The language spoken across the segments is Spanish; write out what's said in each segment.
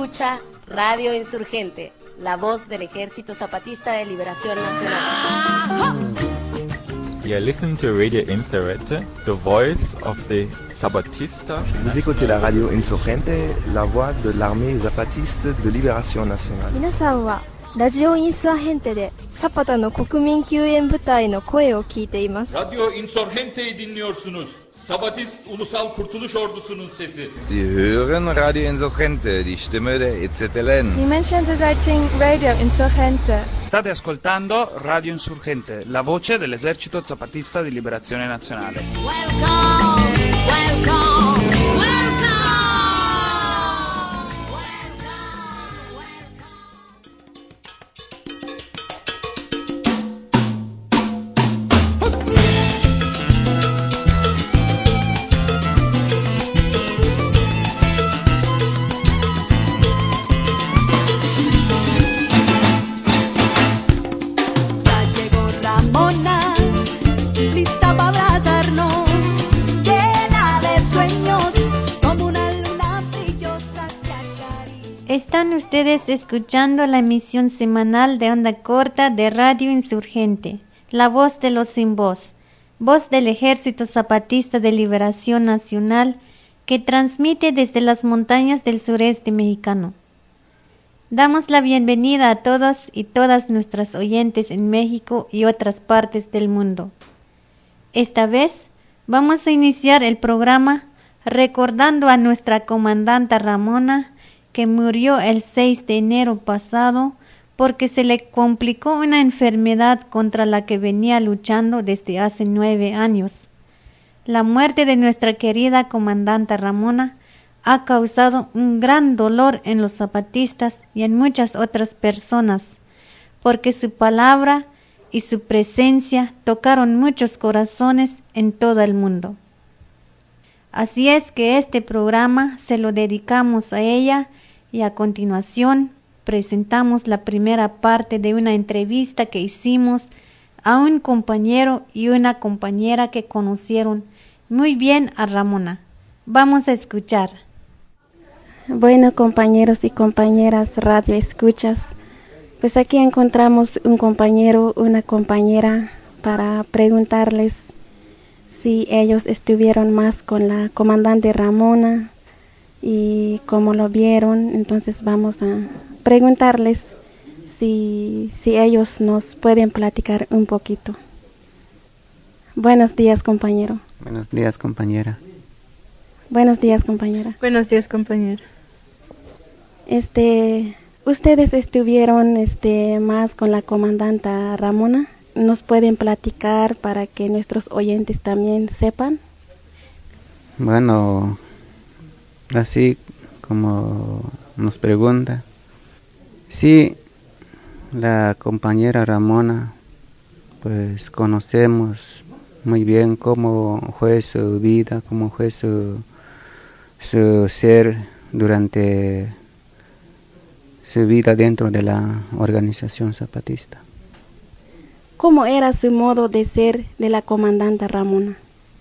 Escucha Radio Insurgente, la voz del Ejército Zapatista de Liberación Nacional. You listen to Radio Insurgente, the voice of the Zapatista. Vous écoutez la radio Insurgente, la voix de l'armée zapatiste de libération nationale. 皆さんはラジオインサーヘンテでサパタの国民救援部隊の声を聞いています。 Radyo Insurgente'yi dinliyorsunuz. Sabatist Ulusal Kurtuluş Ordusu'nun sesi. Sie hören Radio Insurgente, die Stimme der EZLN. Die Menschen seiten Radio Insurgente. State ascoltando Radio Insurgente, la voce dell'esercito zapatista di liberazione nazionale. Welcome, welcome. Están ustedes escuchando la emisión semanal de onda corta de Radio Insurgente, la voz de los sin voz, voz del Ejército Zapatista de Liberación Nacional que transmite desde las montañas del sureste mexicano. Damos la bienvenida a todos y todas nuestras oyentes en México y otras partes del mundo. Esta vez vamos a iniciar el programa recordando a nuestra comandanta Ramona, que murió el 6 de enero pasado porque se le complicó una enfermedad contra la que venía luchando desde hace 9 años. La muerte de nuestra querida comandanta Ramona ha causado un gran dolor en los zapatistas y en muchas otras personas, porque su palabra y su presencia tocaron muchos corazones en todo el mundo. Así es que este programa se lo dedicamos a ella y a continuación presentamos la primera parte de una entrevista que hicimos a un compañero y una compañera que conocieron muy bien a Ramona. Vamos a escuchar. Bueno, compañeros y compañeras radio escuchas, pues aquí encontramos un compañero, una compañera para preguntarles si ellos estuvieron más con la comandante Ramona y cómo lo vieron. Entonces vamos a preguntarles si ellos nos pueden platicar un poquito. Buenos días, compañero. Buenos días, compañera. Buenos días, compañera. Buenos días, compañero. ¿Ustedes estuvieron más con la comandanta Ramona? ¿Nos pueden platicar para que nuestros oyentes también sepan? Bueno, así como nos pregunta, sí, la compañera Ramona, pues conocemos muy bien cómo fue su vida, cómo fue su ser durante su vida dentro de la organización zapatista. ¿Cómo era su modo de ser de la comandante Ramona?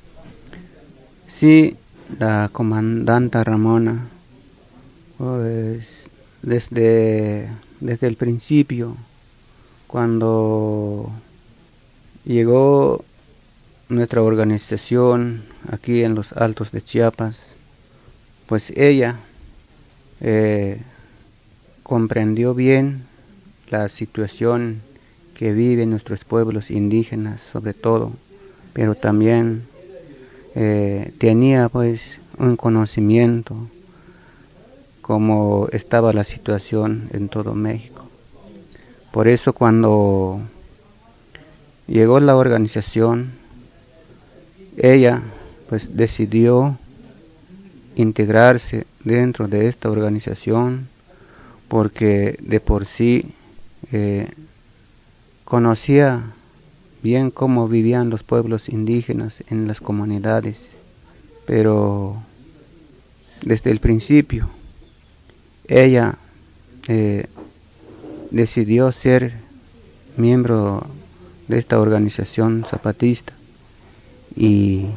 Sí, la comandante Ramona, pues desde el principio, cuando llegó nuestra organización aquí en los Altos de Chiapas, pues ella comprendió bien la situación que viven nuestros pueblos indígenas, sobre todo, pero también tenía pues un conocimiento cómo estaba la situación en todo México. Por eso cuando llegó la organización, ella pues decidió integrarse dentro de esta organización porque de por sí conocía bien cómo vivían los pueblos indígenas en las comunidades, pero desde el principio ella decidió ser miembro de esta organización zapatista y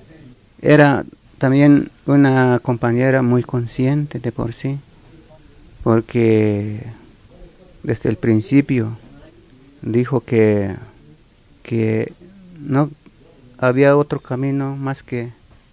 era también una compañera muy consciente de por sí, porque desde el principio dijo que no había otro camino más que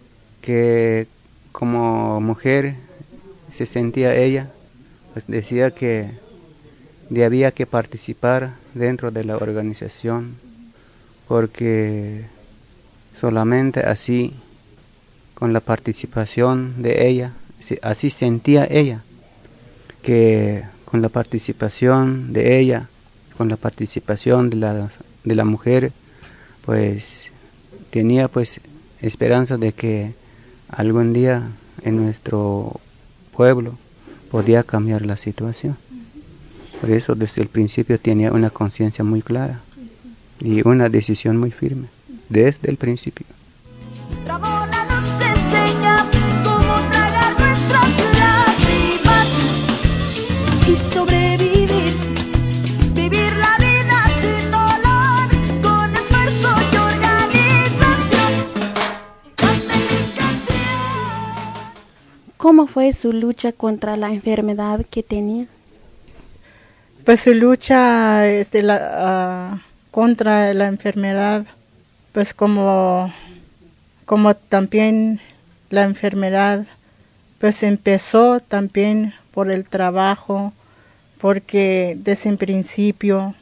como mujer se sentía ella, pues decía que había que participar dentro de la organización, porque solamente así, con la participación de ella, así sentía ella, que con la participación de ella, con la participación de la mujer, pues tenía pues esperanza de que algún día en nuestro pueblo podía cambiar la situación. Por eso desde el principio tenía una conciencia muy clara y una decisión muy firme, desde el principio. Ramona nos enseña cómo tragar nuestras lágrimas y sobrevivir, vivir la vida sin dolor, con esfuerzo y organización. ¿Cómo fue su lucha contra la enfermedad que tenía? Pues su lucha contra la enfermedad, pues como también la enfermedad, pues empezó también por el trabajo, porque desde el principio,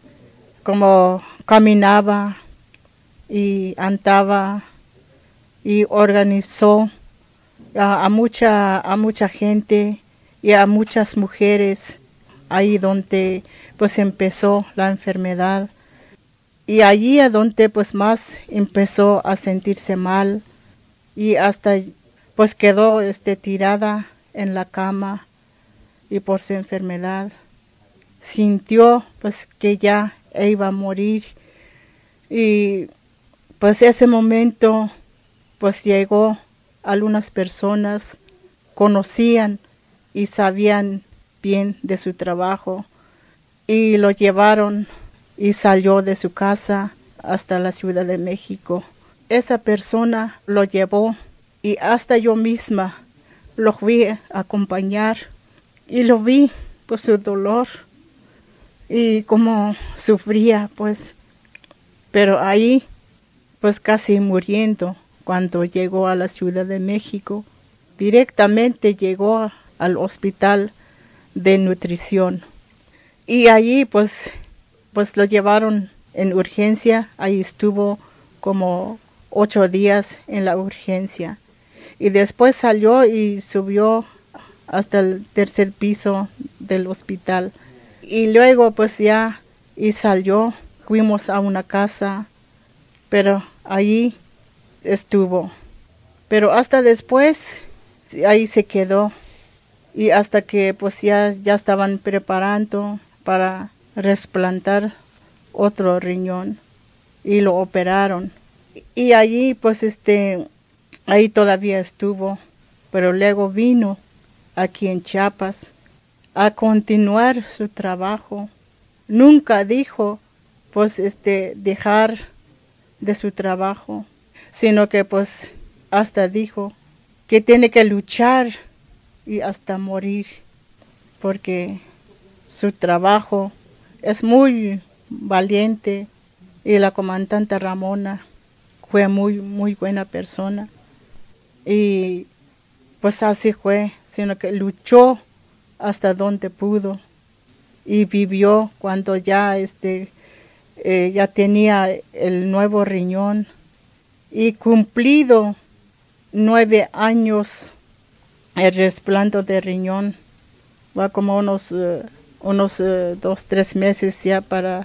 como caminaba y andaba y organizó a mucha gente y a muchas mujeres, ahí donde pues empezó la enfermedad, y allí es donde pues más empezó a sentirse mal y hasta pues quedó tirada en la cama, y por su enfermedad sintió pues que ya iba a morir. Y pues ese momento pues llegó, algunas personas conocían y sabían bien de su trabajo y lo llevaron y salió de su casa hasta la Ciudad de México. Esa persona lo llevó y hasta yo misma lo fui a acompañar y lo vi por su dolor y cómo sufría pues, pero ahí pues casi muriendo. Cuando llegó a la Ciudad de México, directamente llegó al hospital de nutrición. Y allí pues lo llevaron en urgencia. Ahí estuvo como 8 días en la urgencia. Y después salió y subió hasta el 3er piso del hospital. Y luego pues ya y salió, fuimos a una casa, pero allí estuvo. Pero hasta después ahí se quedó, y hasta que pues ya estaban preparando para trasplantar otro riñón y lo operaron. Y allí pues ahí todavía estuvo, pero luego vino aquí en Chiapas a continuar su trabajo. Nunca dijo pues dejar de su trabajo, sino que pues hasta dijo que tiene que luchar y hasta morir, porque su trabajo es muy valiente, y la comandante Ramona fue muy buena persona, y pues así fue, sino que luchó hasta donde pudo y vivió cuando ya ya tenía el nuevo riñón y cumplido 9 años el trasplante de riñón. Va como unos 2-3 meses ya para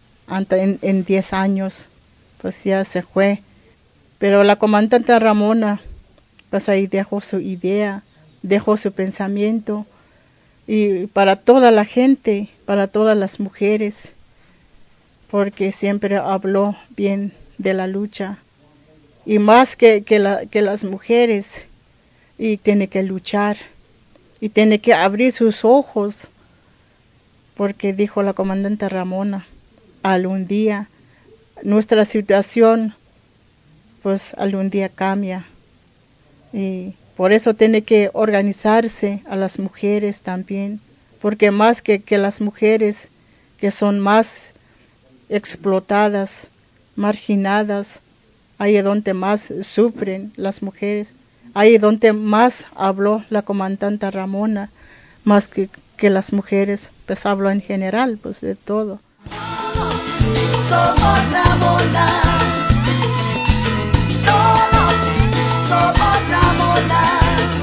en 10 años pues ya se fue. Pero la comandante Ramona pues ahí dejó su idea, dejó su pensamiento, y para toda la gente, para todas las mujeres, porque siempre habló bien de la lucha, y más que las mujeres, y tiene que luchar y tiene que abrir sus ojos, porque dijo la comandante Ramona, algún día nuestra situación pues algún día cambia, y por eso tiene que organizarse a las mujeres también, porque más que las mujeres que son más explotadas, marginadas, ahí es donde más sufren las mujeres, ahí es donde más habló la comandante Ramona, más que las mujeres, pues hablo en general, pues de todo. Somos Ramona, todos somos Ramona,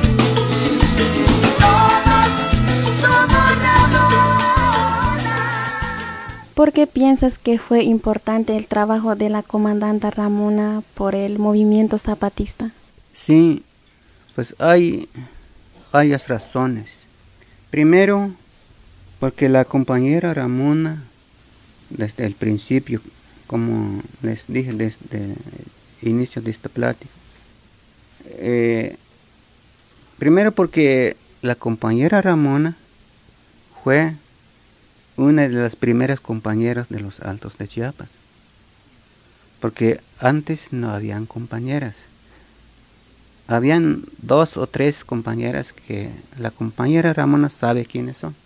todos somos Ramona. ¿Por qué piensas que fue importante el trabajo de la comandante Ramona por el movimiento zapatista? Sí, pues hay varias razones. Primero, porque la compañera Ramona, desde el principio, como les dije desde el inicio de esta plática, primero porque la compañera Ramona fue una de las primeras compañeras de los Altos de Chiapas, porque antes no habían compañeras. Habían 2 o 3 compañeras que la compañera Ramona sabe quiénes son.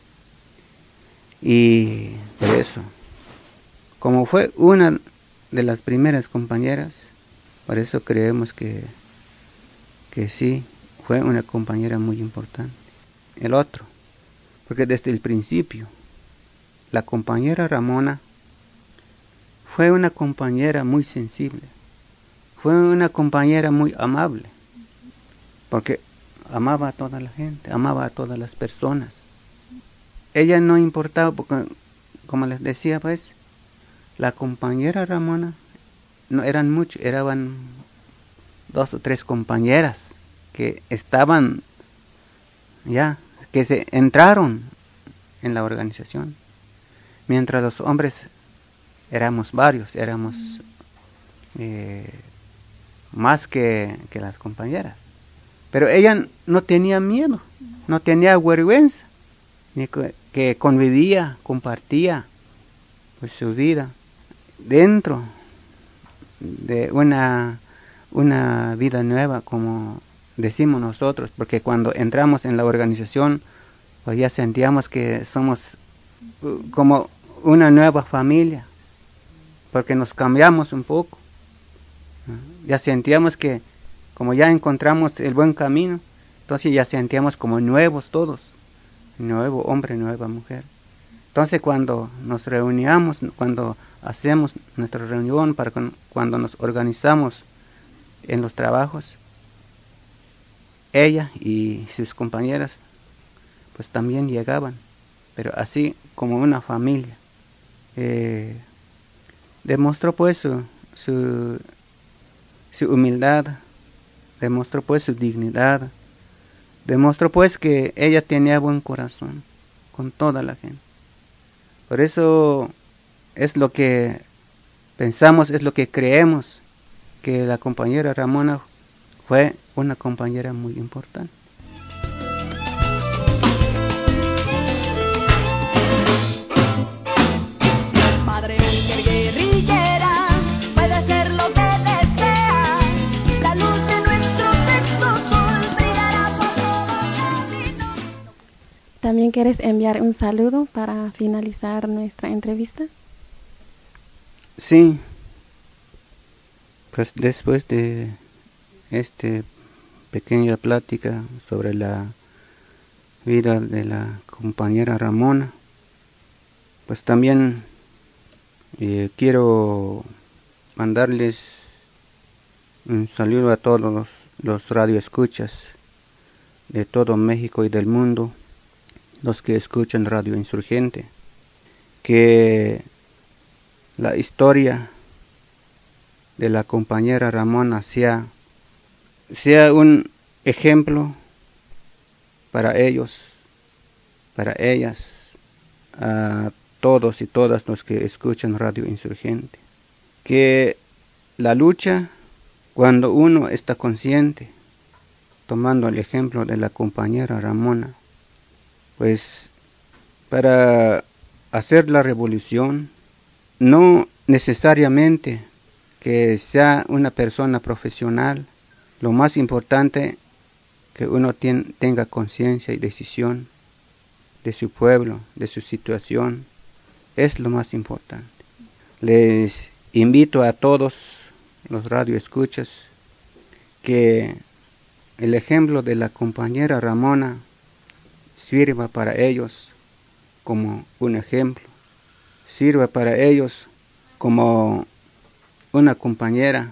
Y por eso, como fue una de las primeras compañeras, por eso creemos que sí, fue una compañera muy importante. El otro, porque desde el principio, la compañera Ramona fue una compañera muy sensible, fue una compañera muy amable, porque amaba a toda la gente, amaba a todas las personas. Ella no importaba, porque como les decía, pues, la compañera Ramona no eran muchos, eran 2 o 3 compañeras que estaban ya, que se entraron en la organización, mientras los hombres éramos varios, éramos más que las compañeras. Pero ella no tenía miedo, no tenía vergüenza, ni que convivía, compartía pues su vida dentro de una vida nueva, como decimos nosotros, porque cuando entramos en la organización, pues ya sentíamos que somos como una nueva familia, porque nos cambiamos un poco. Ya sentíamos que como ya encontramos el buen camino, entonces ya sentíamos como nuevos todos, nuevo hombre, nueva mujer. Entonces cuando nos reuníamos, cuando hacemos nuestra reunión, cuando nos organizamos en los trabajos, ella y sus compañeras pues también llegaban, pero así como una familia. Demostró pues su humildad, demostró pues su dignidad, demostró pues que ella tenía buen corazón con toda la gente. Por eso es lo que pensamos, es lo que creemos, que la compañera Ramona fue una compañera muy importante. Madre mujer guerrillera, puede ser lo que desea. La luz de nuestro sexto sol brillará por todo camino. ¿También quieres enviar un saludo para finalizar nuestra entrevista? Sí, pues después de esta pequeña plática sobre la vida de la compañera Ramona, pues también quiero mandarles un saludo a todos los radioescuchas de todo México y del mundo, los que escuchan Radio Insurgente, que la historia de la compañera Ramona sea un ejemplo para ellos, para ellas, a todos y todas los que escuchan Radio Insurgente. Que la lucha, cuando uno está consciente, tomando el ejemplo de la compañera Ramona, pues para hacer la revolución, no necesariamente que sea una persona profesional, lo más importante que uno tenga conciencia y decisión de su pueblo, de su situación, es lo más importante. Les invito a todos los radioescuchas que el ejemplo de la compañera Ramona sirva para ellos como un ejemplo, sirva para ellos como una compañera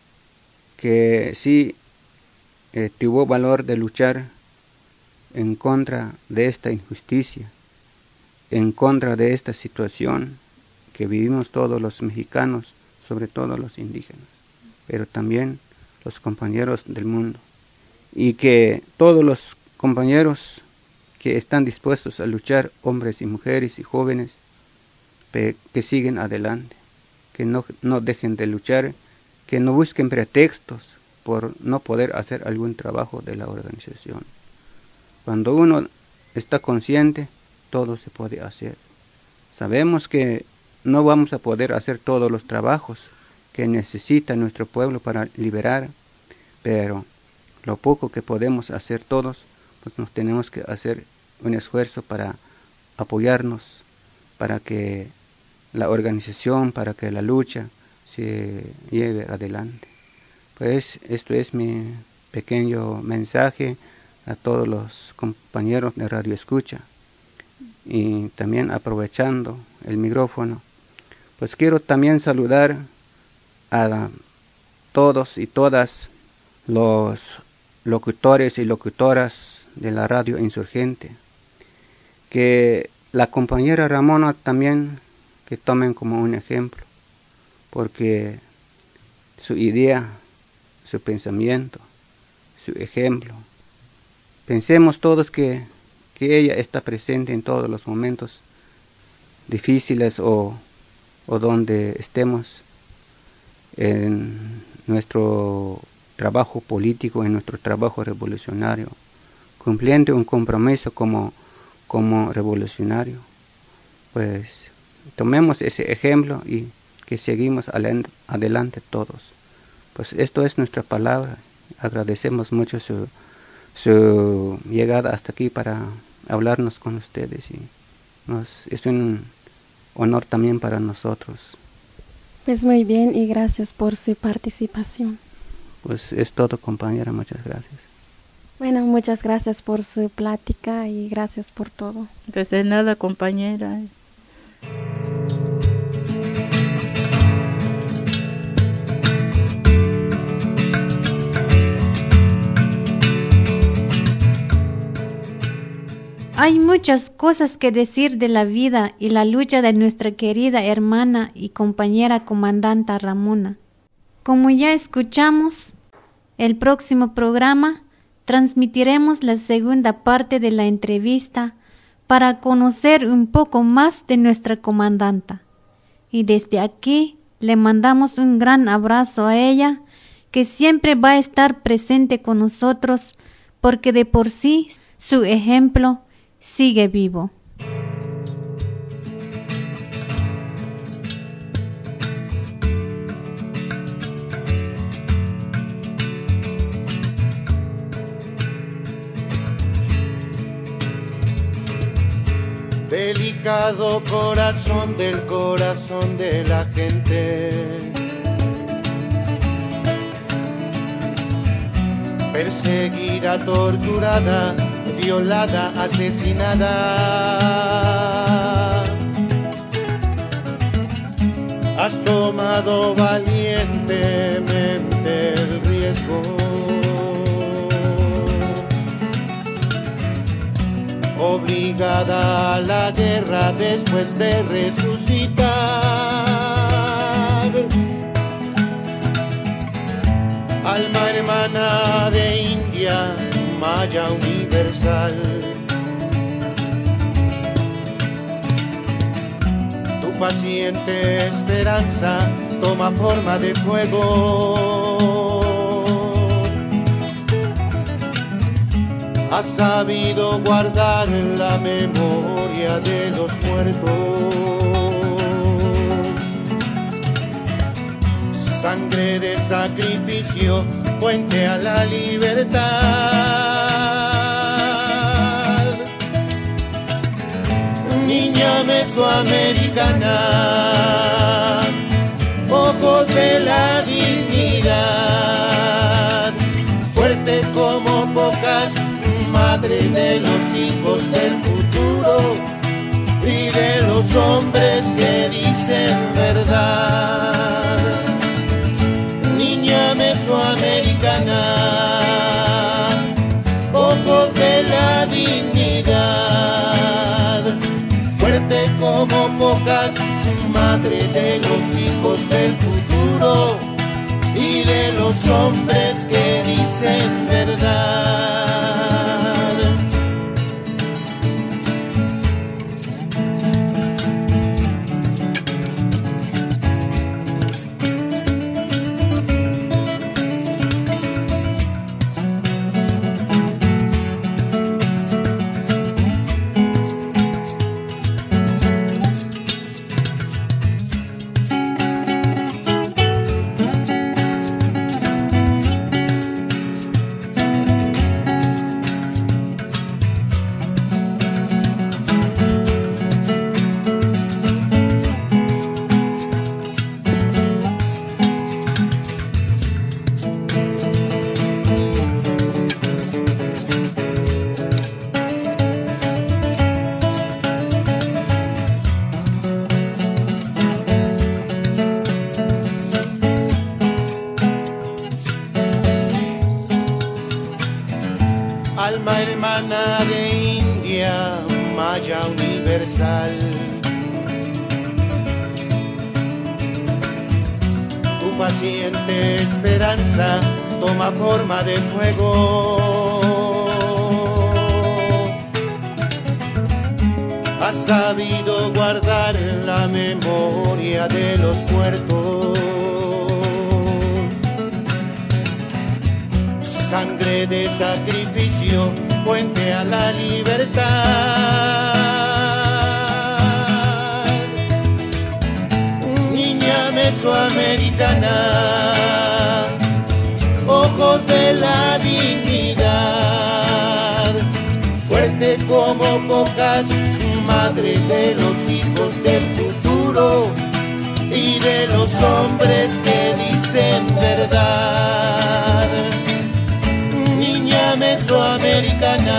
que sí tuvo valor de luchar en contra de esta injusticia, en contra de esta situación que vivimos todos los mexicanos, sobre todo los indígenas, pero también los compañeros del mundo. Y que todos los compañeros que están dispuestos a luchar, hombres y mujeres y jóvenes, que siguen adelante, que no dejen de luchar, que no busquen pretextos por no poder hacer algún trabajo de la organización. Cuando uno está consciente, todo se puede hacer. Sabemos que no vamos a poder hacer todos los trabajos que necesita nuestro pueblo para liberar, pero lo poco que podemos hacer todos, pues nos tenemos que hacer un esfuerzo para apoyarnos, para que la organización, para que la lucha se lleve adelante. Pues esto es mi pequeño mensaje a todos los compañeros de Radio Escucha. Y también aprovechando el micrófono, pues quiero también saludar a todos y todas los locutores y locutoras de la Radio Insurgente, que la compañera Ramona también que tomen como un ejemplo, porque su idea, su pensamiento, su ejemplo, pensemos todos que ella está presente en todos los momentos difíciles o donde estemos en nuestro trabajo político, en nuestro trabajo revolucionario, cumpliendo un compromiso como revolucionario. Pues tomemos ese ejemplo y que seguimos adelante todos. Pues esto es nuestra palabra. Agradecemos mucho su llegada hasta aquí para hablarnos con ustedes y es un honor también para nosotros. Pues muy bien y gracias por su participación. Pues es todo, compañera, muchas gracias. Bueno, muchas gracias por su plática y gracias por todo. Desde nada, compañera. Hay muchas cosas que decir de la vida y la lucha de nuestra querida hermana y compañera comandanta Ramona. Como ya escuchamos, el próximo programa transmitiremos la segunda parte de la entrevista para conocer un poco más de nuestra comandanta. Y desde aquí le mandamos un gran abrazo a ella, que siempre va a estar presente con nosotros, porque de por sí su ejemplo sigue vivo. Delicado corazón del corazón de la gente, perseguida, torturada, violada, asesinada. Has tomado valientemente el riesgo, obligada a la guerra después de resucitar. Alma hermana de India, maya universal. Tu paciente esperanza toma forma de fuego. Has sabido guardar la memoria de los muertos. Sangre de sacrificio, puente a la libertad. niña mesoamericana, ojos de la dignidad, fuerte como pocas, madre de los hijos del futuro y de los hombres que dicen verdad. Niña mesoamericana, ojos de la dignidad, fuerte como pocas, madre de los hijos del futuro y de los hombres que dicen verdad. Alma hermana de India, maya universal, tu paciente esperanza toma forma de fuego. Has sabido guardar la memoria de los muertos, sangre de sacrificio, puente a la libertad. Niña mesoamericana, ojos de la dignidad, fuerte como pocas, madre de los hijos del futuro y de los hombres que dicen verdad. Niña mesoamericana,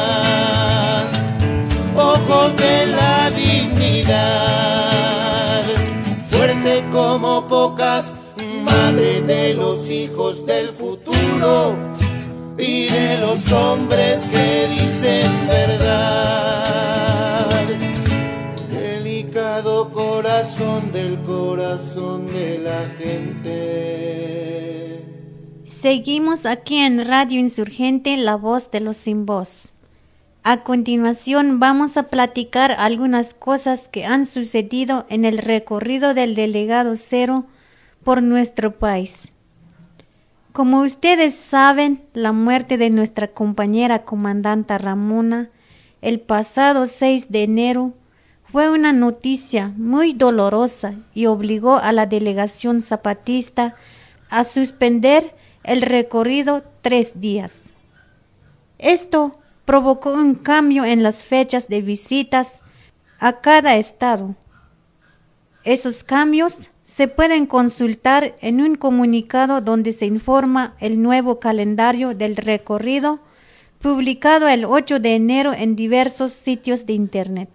ojos de la dignidad, fuerte como pocas, madre de los hijos del futuro y de los hombres que dicen verdad. Delicado corazón del corazón de la gente. Seguimos aquí en Radio Insurgente, la voz de los sin voz. A continuación vamos a platicar algunas cosas que han sucedido en el recorrido del Delegado Cero por nuestro país. Como ustedes saben, la muerte de nuestra compañera comandanta Ramona el pasado 6 de enero fue una noticia muy dolorosa y obligó a la delegación zapatista a suspender el recorrido 3 días. Esto provocó un cambio en las fechas de visitas a cada estado. Esos cambios se pueden consultar en un comunicado donde se informa el nuevo calendario del recorrido, publicado el 8 de enero en diversos sitios de internet.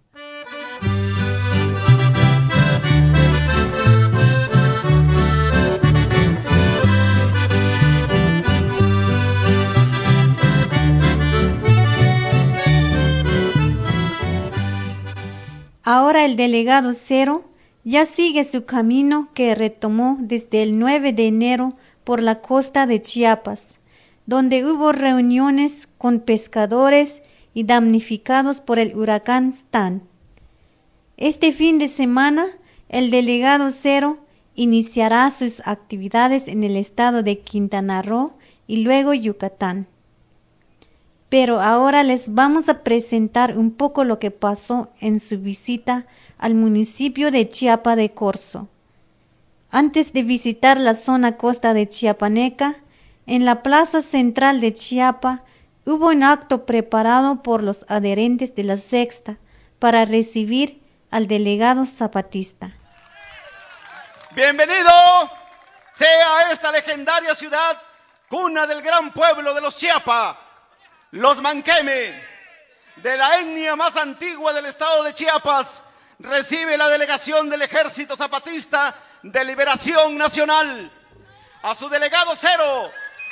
Ahora el Delegado Cero ya sigue su camino que retomó desde el 9 de enero por la costa de Chiapas, donde hubo reuniones con pescadores y damnificados por el huracán Stan. Este fin de semana, el Delegado Cero iniciará sus actividades en el estado de Quintana Roo y luego Yucatán. Pero ahora les vamos a presentar un poco lo que pasó en su visita al municipio de Chiapa de Corzo. Antes de visitar la zona costa de Chiapaneca, en la plaza central de Chiapa hubo un acto preparado por los adherentes de la Sexta para recibir al delegado zapatista. Bienvenido sea a esta legendaria ciudad, cuna del gran pueblo de los Chiapas, los Manqueme, de la etnia más antigua del estado de Chiapas. Recibe la delegación del Ejército Zapatista de Liberación Nacional. A su delegado Cero.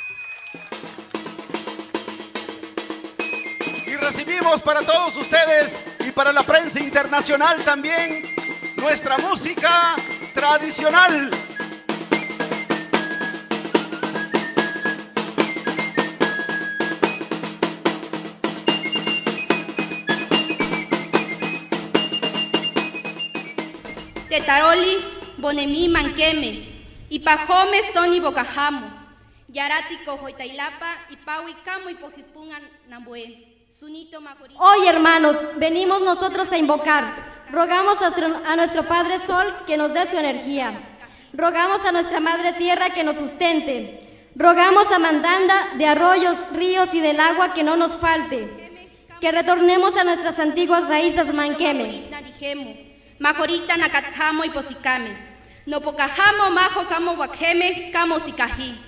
Y recibimos para todos ustedes y para la prensa internacional también nuestra música tradicional. Tetaroli, Bonemi, Manqueme, Ipajome, Soni, Bocajamo, Yaratico, Joitailapa, Ipaui, Camo y Pojipungan, Nambué. Hoy, hermanos, venimos nosotros a invocar. Rogamos a nuestro Padre Sol que nos dé su energía. Rogamos a nuestra Madre Tierra que nos sustente. Rogamos a Mandanda de arroyos, ríos y del agua que no nos falte. Que retornemos a nuestras antiguas raíces Manqueme. Majorita Nakatjamo y Posicame. No Pocajamo, Majo, Camo, Guajeme, Camo, Sicají.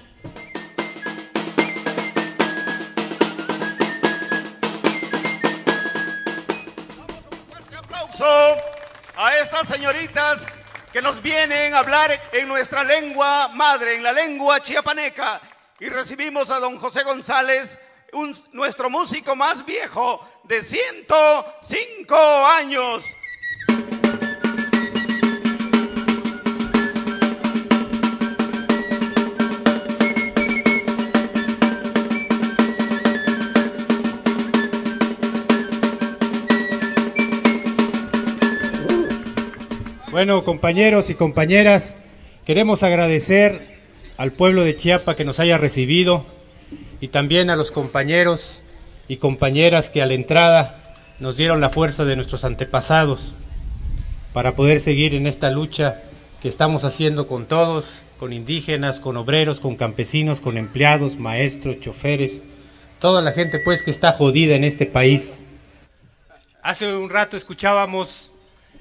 A estas señoritas que nos vienen a hablar en nuestra lengua madre, en la lengua chiapaneca. Y recibimos a don José González, nuestro músico más viejo de 105 años. Bueno, compañeros y compañeras, queremos agradecer al pueblo de Chiapas que nos haya recibido y también a los compañeros y compañeras que a la entrada nos dieron la fuerza de nuestros antepasados para poder seguir en esta lucha que estamos haciendo con todos, con indígenas, con obreros, con campesinos, con empleados, maestros, choferes, toda la gente pues que está jodida en este país. Hace un rato escuchábamos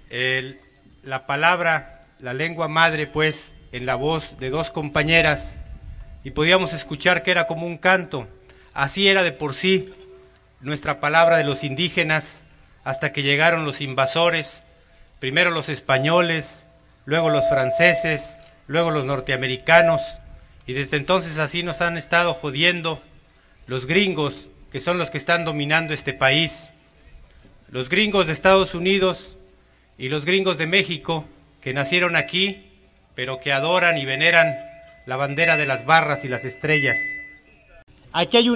la palabra, la lengua madre, pues, en la voz de dos compañeras, y podíamos escuchar que era como un canto. Así era de por sí nuestra palabra de los indígenas, hasta que llegaron los invasores, primero los españoles, luego los franceses, luego los norteamericanos, y desde entonces así nos han estado jodiendo los gringos, que son los que están dominando este país. Los gringos de Estados Unidos y los gringos de México, que nacieron aquí, pero que adoran y veneran la bandera de las barras y las estrellas. Aquí hay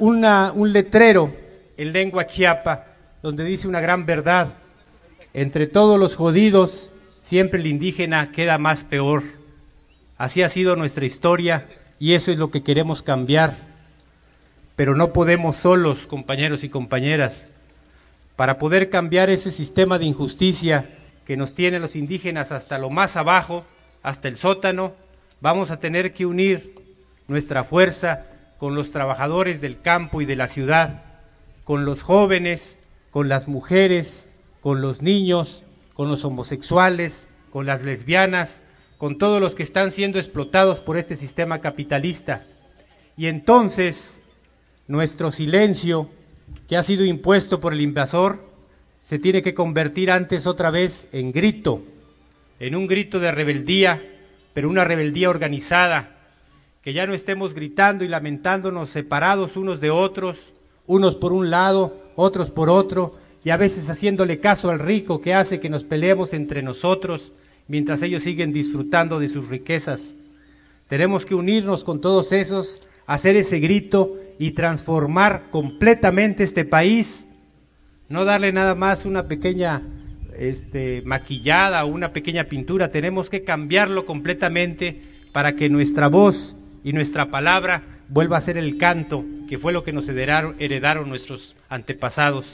un letrero en lengua chiapa, donde dice una gran verdad: entre todos los jodidos, siempre el indígena queda más peor. Así ha sido nuestra historia, y eso es lo que queremos cambiar. Pero no podemos solos, compañeros y compañeras. Para poder cambiar ese sistema de injusticia que nos tiene los indígenas hasta lo más abajo, hasta el sótano, vamos a tener que unir nuestra fuerza con los trabajadores del campo y de la ciudad, con los jóvenes, con las mujeres, con los niños, con los homosexuales, con las lesbianas, con todos los que están siendo explotados por este sistema capitalista. Y entonces nuestro silencio, que ha sido impuesto por el invasor, se tiene que convertir antes otra vez en grito, en un grito de rebeldía, pero una rebeldía organizada, que ya no estemos gritando y lamentándonos separados unos de otros, unos por un lado, otros por otro, y a veces haciéndole caso al rico que hace que nos peleemos entre nosotros, mientras ellos siguen disfrutando de sus riquezas. Tenemos que unirnos con todos esos, hacer ese grito y transformar completamente este país, no darle nada más una pequeña maquillada o una pequeña pintura. Tenemos que cambiarlo completamente para que nuestra voz y nuestra palabra vuelva a ser el canto, que fue lo que nos heredaron nuestros antepasados.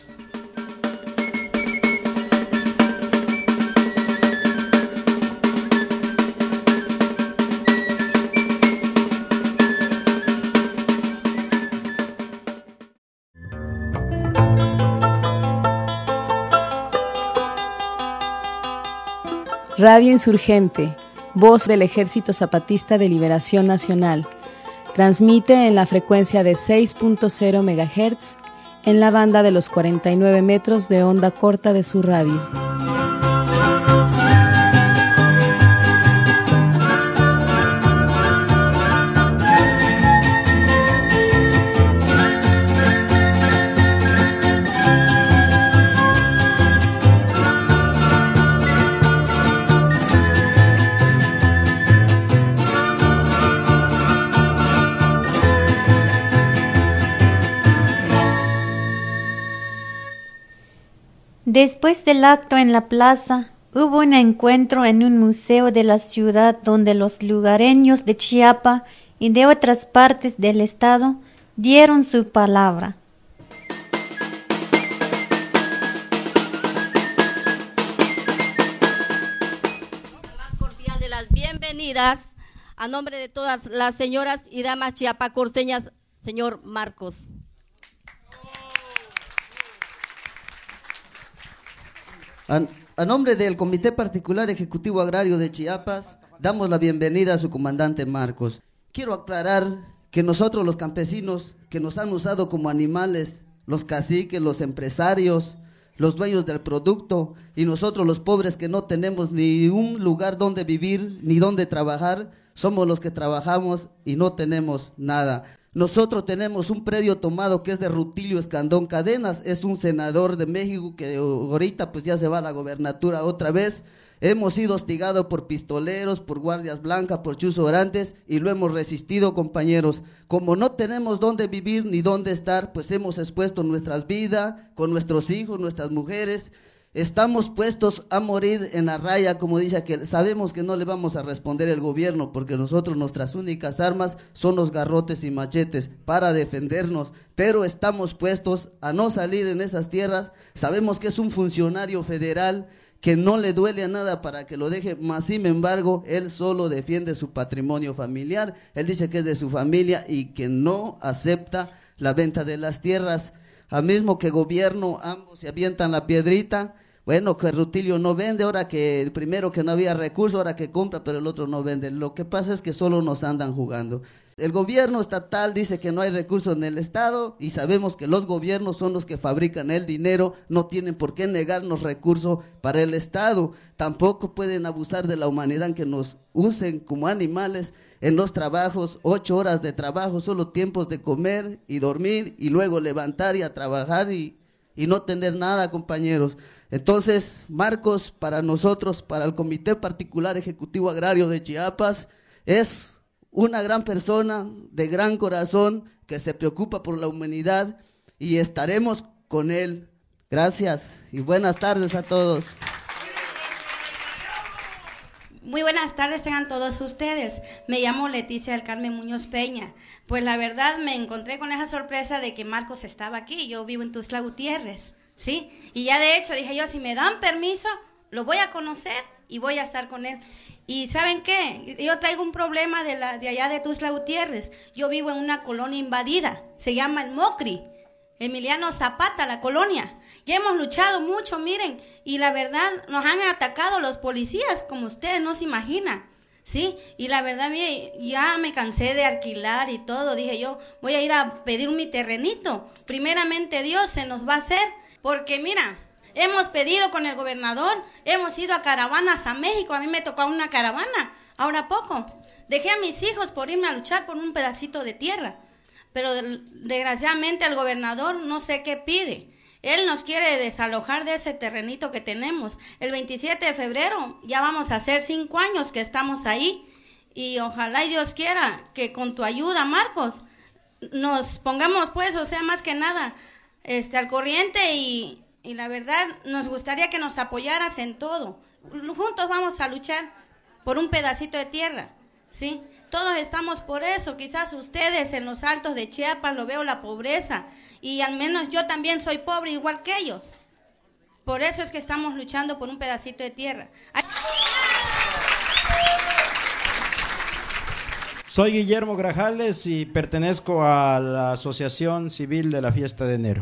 Radio Insurgente, voz del Ejército Zapatista de Liberación Nacional. Transmite en la frecuencia de 6.0 MHz en la banda de los 49 metros de onda corta de su radio. Después del acto en la plaza, hubo un encuentro en un museo de la ciudad donde los lugareños de Chiapa y de otras partes del estado dieron su palabra. La más cordial de las bienvenidas a nombre de todas las señoras y damas chiapacorseñas, señor Marcos. A nombre del Comité Particular Ejecutivo Agrario de Chiapas, damos la bienvenida a su comandante Marcos. Quiero aclarar que nosotros los campesinos que nos han usado como animales, los caciques, los empresarios, los dueños del producto, y nosotros los pobres que no tenemos ni un lugar donde vivir ni donde trabajar, somos los que trabajamos y no tenemos nada. Nosotros tenemos un predio tomado que es de Rutilio Escandón Cadenas, es un senador de México que ahorita pues ya se va a la gobernatura otra vez. Hemos sido hostigados por pistoleros, por guardias blancas, por chuzos orantes y lo hemos resistido, compañeros. Como no tenemos dónde vivir ni dónde estar, pues hemos expuesto nuestras vidas con nuestros hijos, nuestras mujeres. Estamos puestos a morir en la raya, como dice aquel. Sabemos que no le vamos a responder el gobierno porque nosotros nuestras únicas armas son los garrotes y machetes para defendernos, pero estamos puestos a no salir en esas tierras. Sabemos que es un funcionario federal que no le duele a nada para que lo deje, mas sin embargo, él solo defiende su patrimonio familiar. Él dice que es de su familia y que no acepta la venta de las tierras. Al mismo que gobierno, ambos se avientan la piedrita. Bueno, que Rutilio no vende, ahora que primero que no había recursos, ahora que compra, pero el otro no vende. Lo que pasa es que solo nos andan jugando. El gobierno estatal dice que no hay recursos en el estado y sabemos que los gobiernos son los que fabrican el dinero, no tienen por qué negarnos recursos para el estado. Tampoco pueden abusar de la humanidad, que nos usen como animales en los trabajos, 8 horas de trabajo, solo tiempos de comer y dormir y luego levantar y a trabajar y no tener nada, compañeros. Entonces, Marcos, para nosotros, para el Comité Particular Ejecutivo Agrario de Chiapas, es una gran persona de gran corazón que se preocupa por la humanidad y estaremos con él. Gracias y buenas tardes a todos. Muy buenas tardes tengan todos ustedes. Me llamo Leticia del Carmen Muñoz Peña. Pues la verdad me encontré con esa sorpresa de que Marcos estaba aquí. Yo vivo en Tuxtla Gutiérrez, ¿sí? Y ya de hecho dije yo, si me dan permiso, lo voy a conocer y voy a estar con él. Y ¿saben qué? Yo traigo un problema de allá de Tuxtla Gutiérrez. Yo vivo en una colonia invadida, se llama el Mocri, Emiliano Zapata, la colonia. Ya hemos luchado mucho, miren, y la verdad nos han atacado los policías, como ustedes no se imaginan, ¿sí? Y la verdad ya me cansé de alquilar y todo. Dije yo, voy a ir a pedir mi terrenito. Primeramente Dios se nos va a hacer, porque mira, hemos pedido con el gobernador, hemos ido a caravanas a México. A mí me tocó una caravana, ahora poco. Dejé a mis hijos por irme a luchar por un pedacito de tierra, pero desgraciadamente el gobernador no sé qué pide. Él nos quiere desalojar de ese terrenito que tenemos. El 27 de febrero ya vamos a hacer 5 años que estamos ahí. Y ojalá y Dios quiera que con tu ayuda, Marcos, nos pongamos pues, o sea, más que nada, al corriente y la verdad nos gustaría que nos apoyaras en todo. Juntos vamos a luchar por un pedacito de tierra, ¿sí? Todos estamos por eso. Quizás ustedes en los altos de Chiapas lo veo la pobreza y al menos yo también soy pobre igual que ellos. Por eso es que estamos luchando por un pedacito de tierra. Soy Guillermo Grajales y pertenezco a la Asociación Civil de la Fiesta de Enero.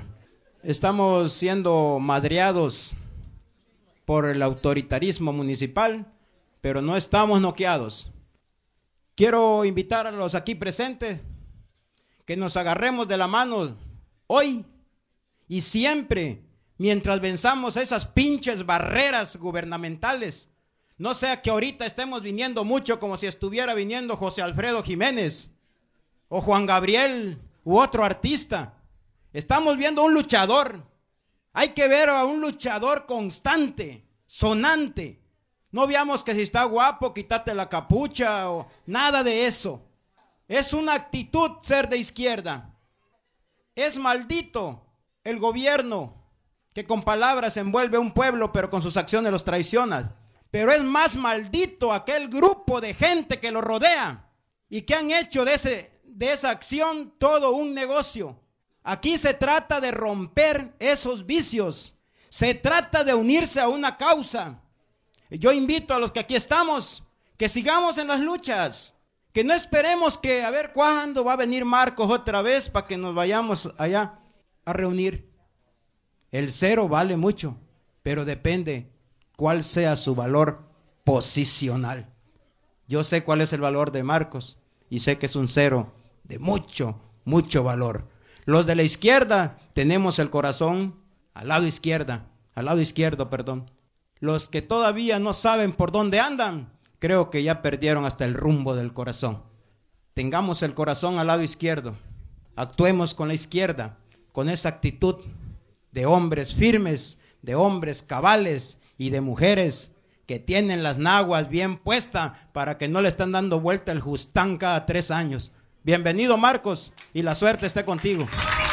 Estamos siendo madreados por el autoritarismo municipal pero no estamos noqueados. Quiero invitar a los aquí presentes que nos agarremos de la mano hoy y siempre, mientras venzamos esas pinches barreras gubernamentales. No sea que ahorita estemos viniendo mucho como si estuviera viniendo José Alfredo Jiménez o Juan Gabriel u otro artista. Estamos viendo a un luchador. Hay que ver a un luchador constante, sonante. No veamos que si está guapo, quítate la capucha o nada de eso. Es una actitud ser de izquierda. Es maldito el gobierno que con palabras envuelve a un pueblo, pero con sus acciones los traiciona. Pero es más maldito aquel grupo de gente que lo rodea y que han hecho de esa acción todo un negocio. Aquí se trata de romper esos vicios. Se trata de unirse a una causa. Yo invito a los que aquí estamos, que sigamos en las luchas, que no esperemos que a ver cuándo va a venir Marcos otra vez para que nos vayamos allá a reunir. El cero vale mucho, pero depende cuál sea su valor posicional. Yo sé cuál es el valor de Marcos y sé que es un cero de mucho, mucho valor. Los de la izquierda tenemos el corazón al lado izquierdo, perdón. Los que todavía no saben por dónde andan, creo que ya perdieron hasta el rumbo del corazón. Tengamos el corazón al lado izquierdo. Actuemos con la izquierda, con esa actitud de hombres firmes, de hombres cabales y de mujeres que tienen las naguas bien puestas para que no le están dando vuelta el justán cada 3 años. Bienvenido, Marcos, y la suerte esté contigo.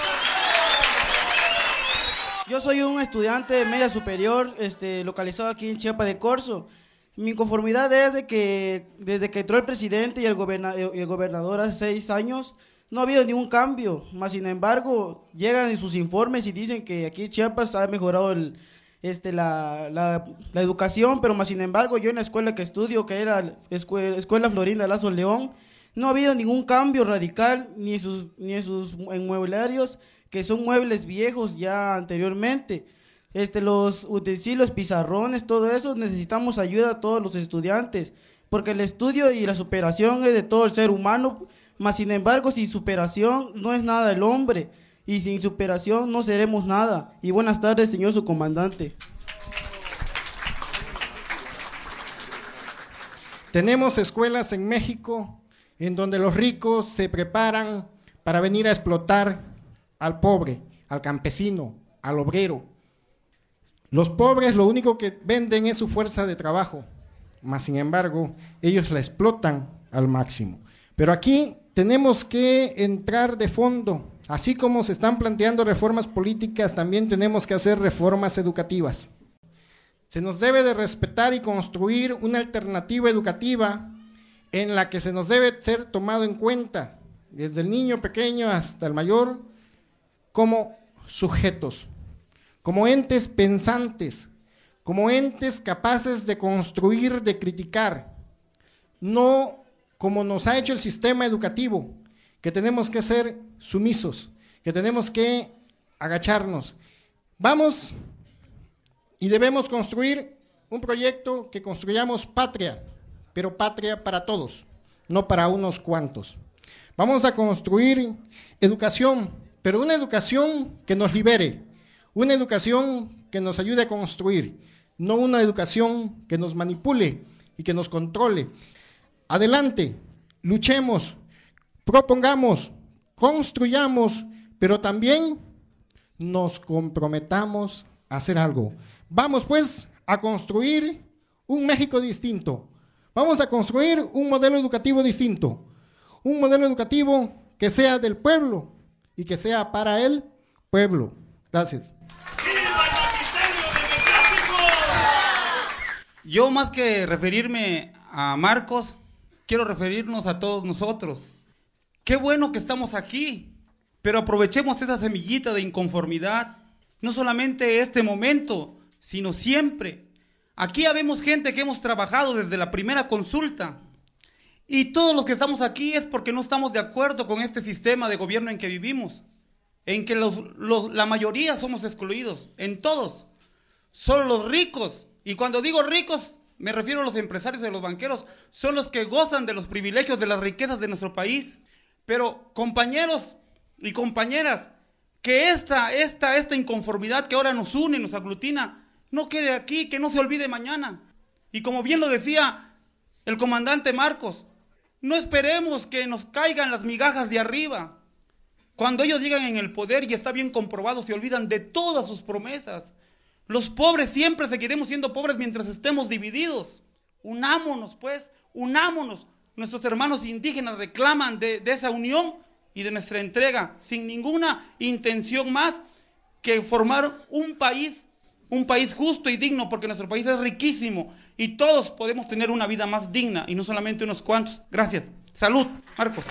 Yo soy un estudiante de media superior, localizado aquí en Chiapa de Corzo. Mi conformidad es de que desde que entró el presidente y el gobernador hace 6 años, no ha habido ningún cambio. Más sin embargo, llegan en sus informes y dicen que aquí en Chiapas ha mejorado la educación, pero más sin embargo, yo en la escuela que estudio, que era Escuela Florinda Lazo León, no ha habido ningún cambio radical, ni en sus mueblarios, que son muebles viejos ya anteriormente. Los utensilios, pizarrones, todo eso, necesitamos ayuda a todos los estudiantes, porque el estudio y la superación es de todo el ser humano, mas sin embargo, sin superación no es nada el hombre, y sin superación no seremos nada. Y buenas tardes, señor subcomandante. Tenemos escuelas en México en donde los ricos se preparan para venir a explotar al pobre, al campesino, al obrero. Los pobres lo único que venden es su fuerza de trabajo, mas sin embargo ellos la explotan al máximo. Pero aquí tenemos que entrar de fondo, así como se están planteando reformas políticas, también tenemos que hacer reformas educativas. Se nos debe de respetar y construir una alternativa educativa en la que se nos debe ser tomado en cuenta, desde el niño pequeño hasta el mayor, como sujetos, como entes pensantes, como entes capaces de construir, de criticar, no como nos ha hecho el sistema educativo, que tenemos que ser sumisos, que tenemos que agacharnos. Vamos y debemos construir un proyecto que construyamos patria, pero patria para todos, no para unos cuantos. Vamos a construir educación, pero una educación que nos libere, una educación que nos ayude a construir, no una educación que nos manipule y que nos controle. Adelante, luchemos, propongamos, construyamos, pero también nos comprometamos a hacer algo. Vamos pues a construir un México distinto. Vamos a construir un modelo educativo distinto, un modelo educativo que sea del pueblo y que sea para el pueblo. Gracias. Yo, más que referirme a Marcos, quiero referirnos a todos nosotros. Qué bueno que estamos aquí, pero aprovechemos esa semillita de inconformidad, no solamente este momento, sino siempre. Aquí habemos gente que hemos trabajado desde la primera consulta, y todos los que estamos aquí es porque no estamos de acuerdo con este sistema de gobierno en que vivimos, en que la mayoría somos excluidos, en todos, solo los ricos. Y cuando digo ricos, me refiero a los empresarios y a los banqueros, son los que gozan de los privilegios, de las riquezas de nuestro país. Pero compañeros y compañeras, que esta inconformidad que ahora nos une, nos aglutina, no quede aquí, que no se olvide mañana. Y como bien lo decía el comandante Marcos, no esperemos que nos caigan las migajas de arriba. Cuando ellos llegan en el poder, y está bien comprobado, se olvidan de todas sus promesas. Los pobres siempre seguiremos siendo pobres mientras estemos divididos. Unámonos, pues, unámonos. Nuestros hermanos indígenas reclaman de esa unión y de nuestra entrega, sin ninguna intención más que formar un país justo y digno, porque nuestro país es riquísimo y todos podemos tener una vida más digna y no solamente unos cuantos. Gracias. Salud, Marcos.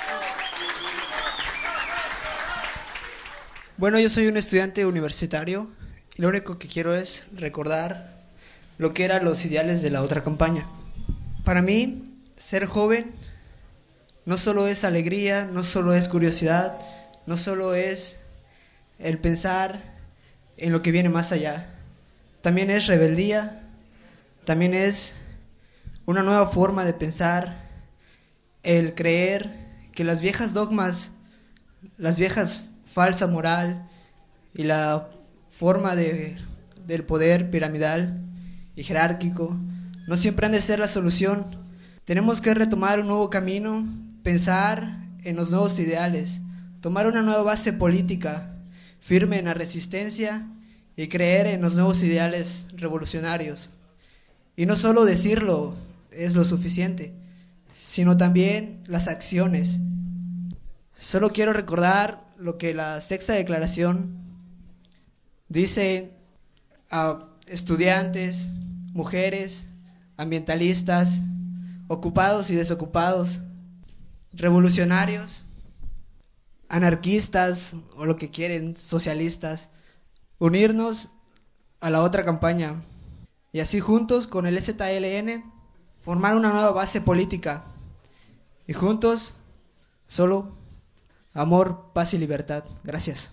Bueno, yo soy un estudiante universitario y lo único que quiero es recordar lo que eran los ideales de la otra campaña. Para mí, ser joven no solo es alegría, no solo es curiosidad, no solo es el pensar en lo que viene más allá. También es rebeldía, también es una nueva forma de pensar, el creer que las viejas dogmas, las viejas falsa moral y la forma del poder piramidal y jerárquico no siempre han de ser la solución. Tenemos que retomar un nuevo camino, pensar en los nuevos ideales, tomar una nueva base política firme en la resistencia y creer en los nuevos ideales revolucionarios. Y no solo decirlo es lo suficiente, sino también las acciones. Solo quiero recordar lo que la sexta declaración dice a estudiantes, mujeres, ambientalistas, ocupados y desocupados, revolucionarios, anarquistas o lo que quieren, socialistas, unirnos a la otra campaña y así juntos con el ZLN formar una nueva base política y juntos solo amor, paz y libertad. Gracias.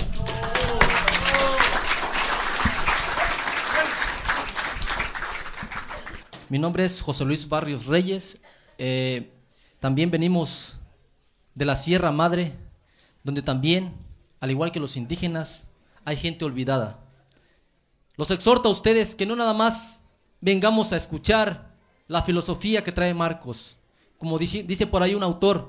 Mi nombre es José Luis Barrios Reyes. También venimos de la Sierra Madre, donde también, al igual que los indígenas, hay gente olvidada. Los exhorto a ustedes que no nada más vengamos a escuchar la filosofía que trae Marcos. Como dice por ahí un autor,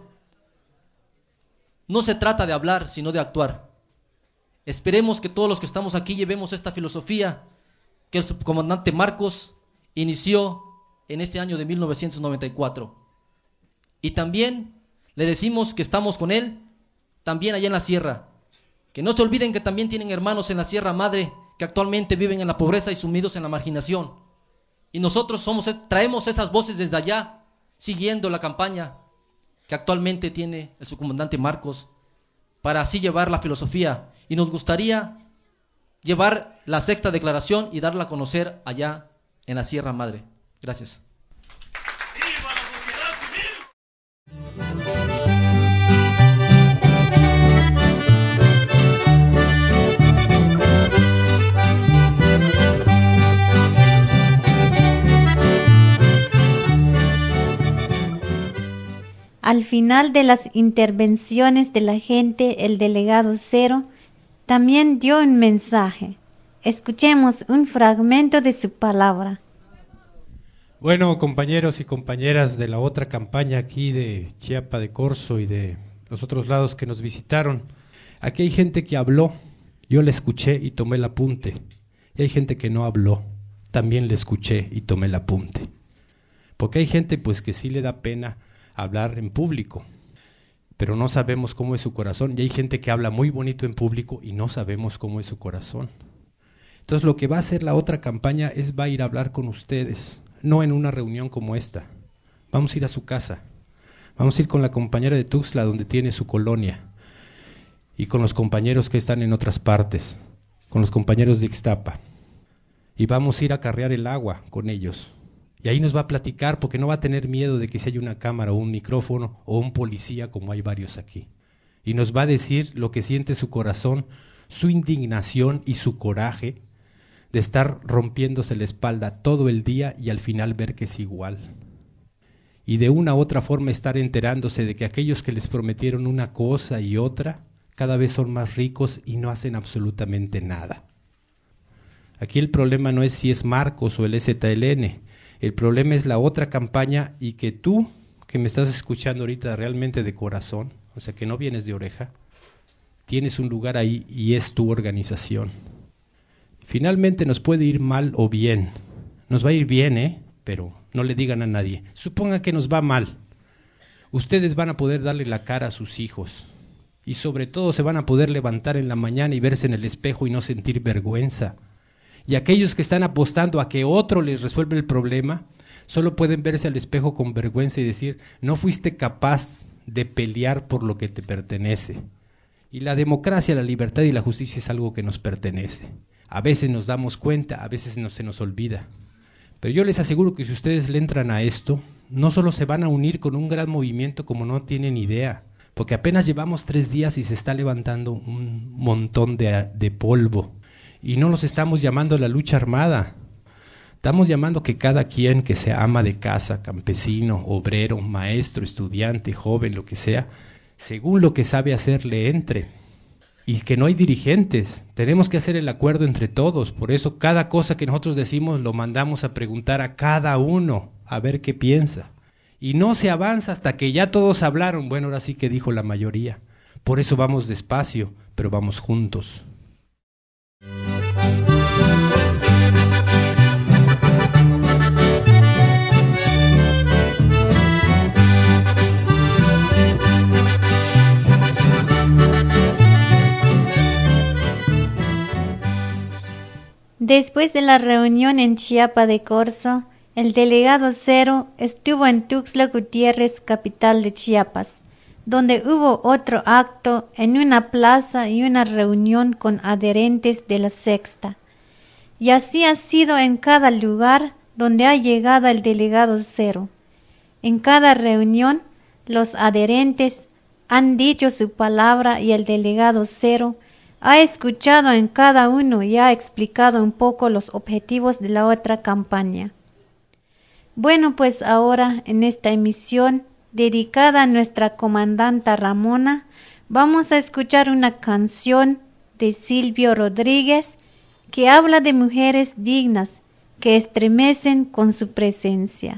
no se trata de hablar, sino de actuar. Esperemos que todos los que estamos aquí llevemos esta filosofía que el subcomandante Marcos inició en este año de 1994. Y también le decimos que estamos con él, también allá en la sierra. Que no se olviden que también tienen hermanos en la Sierra Madre que actualmente viven en la pobreza y sumidos en la marginación. Y nosotros traemos esas voces desde allá, siguiendo la campaña que actualmente tiene el subcomandante Marcos, para así llevar la filosofía. Y nos gustaría llevar la sexta declaración y darla a conocer allá en la Sierra Madre. Gracias. Al final de las intervenciones de la gente, el delegado Cero también dio un mensaje. Escuchemos un fragmento de su palabra. Bueno, compañeros y compañeras de la otra campaña aquí de Chiapa de Corzo y de los otros lados que nos visitaron, aquí hay gente que habló, yo le escuché y tomé el apunte. Y hay gente que no habló, también le escuché y tomé el apunte. Porque hay gente pues que sí le da pena hablar en público, pero no sabemos cómo es su corazón, y hay gente que habla muy bonito en público y no sabemos cómo es su corazón. Entonces lo que va a hacer la otra campaña va a ir a hablar con ustedes, no en una reunión como esta. Vamos a ir a su casa, vamos a ir con la compañera de Tuxtla donde tiene su colonia, y con los compañeros que están en otras partes, con los compañeros de Ixtapa, y vamos a ir a carrear el agua con ellos. Y ahí nos va a platicar, porque no va a tener miedo de que si hay una cámara o un micrófono o un policía, como hay varios aquí. Y nos va a decir lo que siente su corazón, su indignación y su coraje de estar rompiéndose la espalda todo el día y al final ver que es igual. Y de una u otra forma estar enterándose de que aquellos que les prometieron una cosa y otra, cada vez son más ricos y no hacen absolutamente nada. Aquí el problema no es si es Marcos o el EZLN, el problema es la otra campaña y que tú, que me estás escuchando ahorita realmente de corazón, o sea que no vienes de oreja, tienes un lugar ahí y es tu organización. Finalmente nos puede ir mal o bien, nos va a ir bien, pero no le digan a nadie, supongan que nos va mal, ustedes van a poder darle la cara a sus hijos y sobre todo se van a poder levantar en la mañana y verse en el espejo y no sentir vergüenza. Y aquellos que están apostando a que otro les resuelva el problema, solo pueden verse al espejo con vergüenza y decir, no fuiste capaz de pelear por lo que te pertenece. Y la democracia, la libertad y la justicia es algo que nos pertenece. A veces nos damos cuenta, a veces se nos olvida. Pero yo les aseguro que si ustedes le entran a esto, no solo se van a unir con un gran movimiento como no tienen idea, porque apenas llevamos 3 días y se está levantando un montón de polvo. Y no los estamos llamando a la lucha armada, estamos llamando que cada quien que sea ama de casa, campesino, obrero, maestro, estudiante, joven, lo que sea, según lo que sabe hacer le entre. Y que no hay dirigentes, tenemos que hacer el acuerdo entre todos, por eso cada cosa que nosotros decimos lo mandamos a preguntar a cada uno, a ver qué piensa. Y no se avanza hasta que ya todos hablaron, bueno, ahora sí que dijo la mayoría, por eso vamos despacio, pero vamos juntos. Después de la reunión en Chiapa de Corzo, el delegado Cero estuvo en Tuxtla Gutiérrez, capital de Chiapas, donde hubo otro acto en una plaza y una reunión con adherentes de la Sexta. Y así ha sido en cada lugar donde ha llegado el delegado Cero. En cada reunión, los adherentes han dicho su palabra y el delegado Cero ha escuchado en cada uno y ha explicado un poco los objetivos de la otra campaña. Bueno, pues ahora en esta emisión dedicada a nuestra comandanta Ramona, vamos a escuchar una canción de Silvio Rodríguez que habla de mujeres dignas que estremecen con su presencia.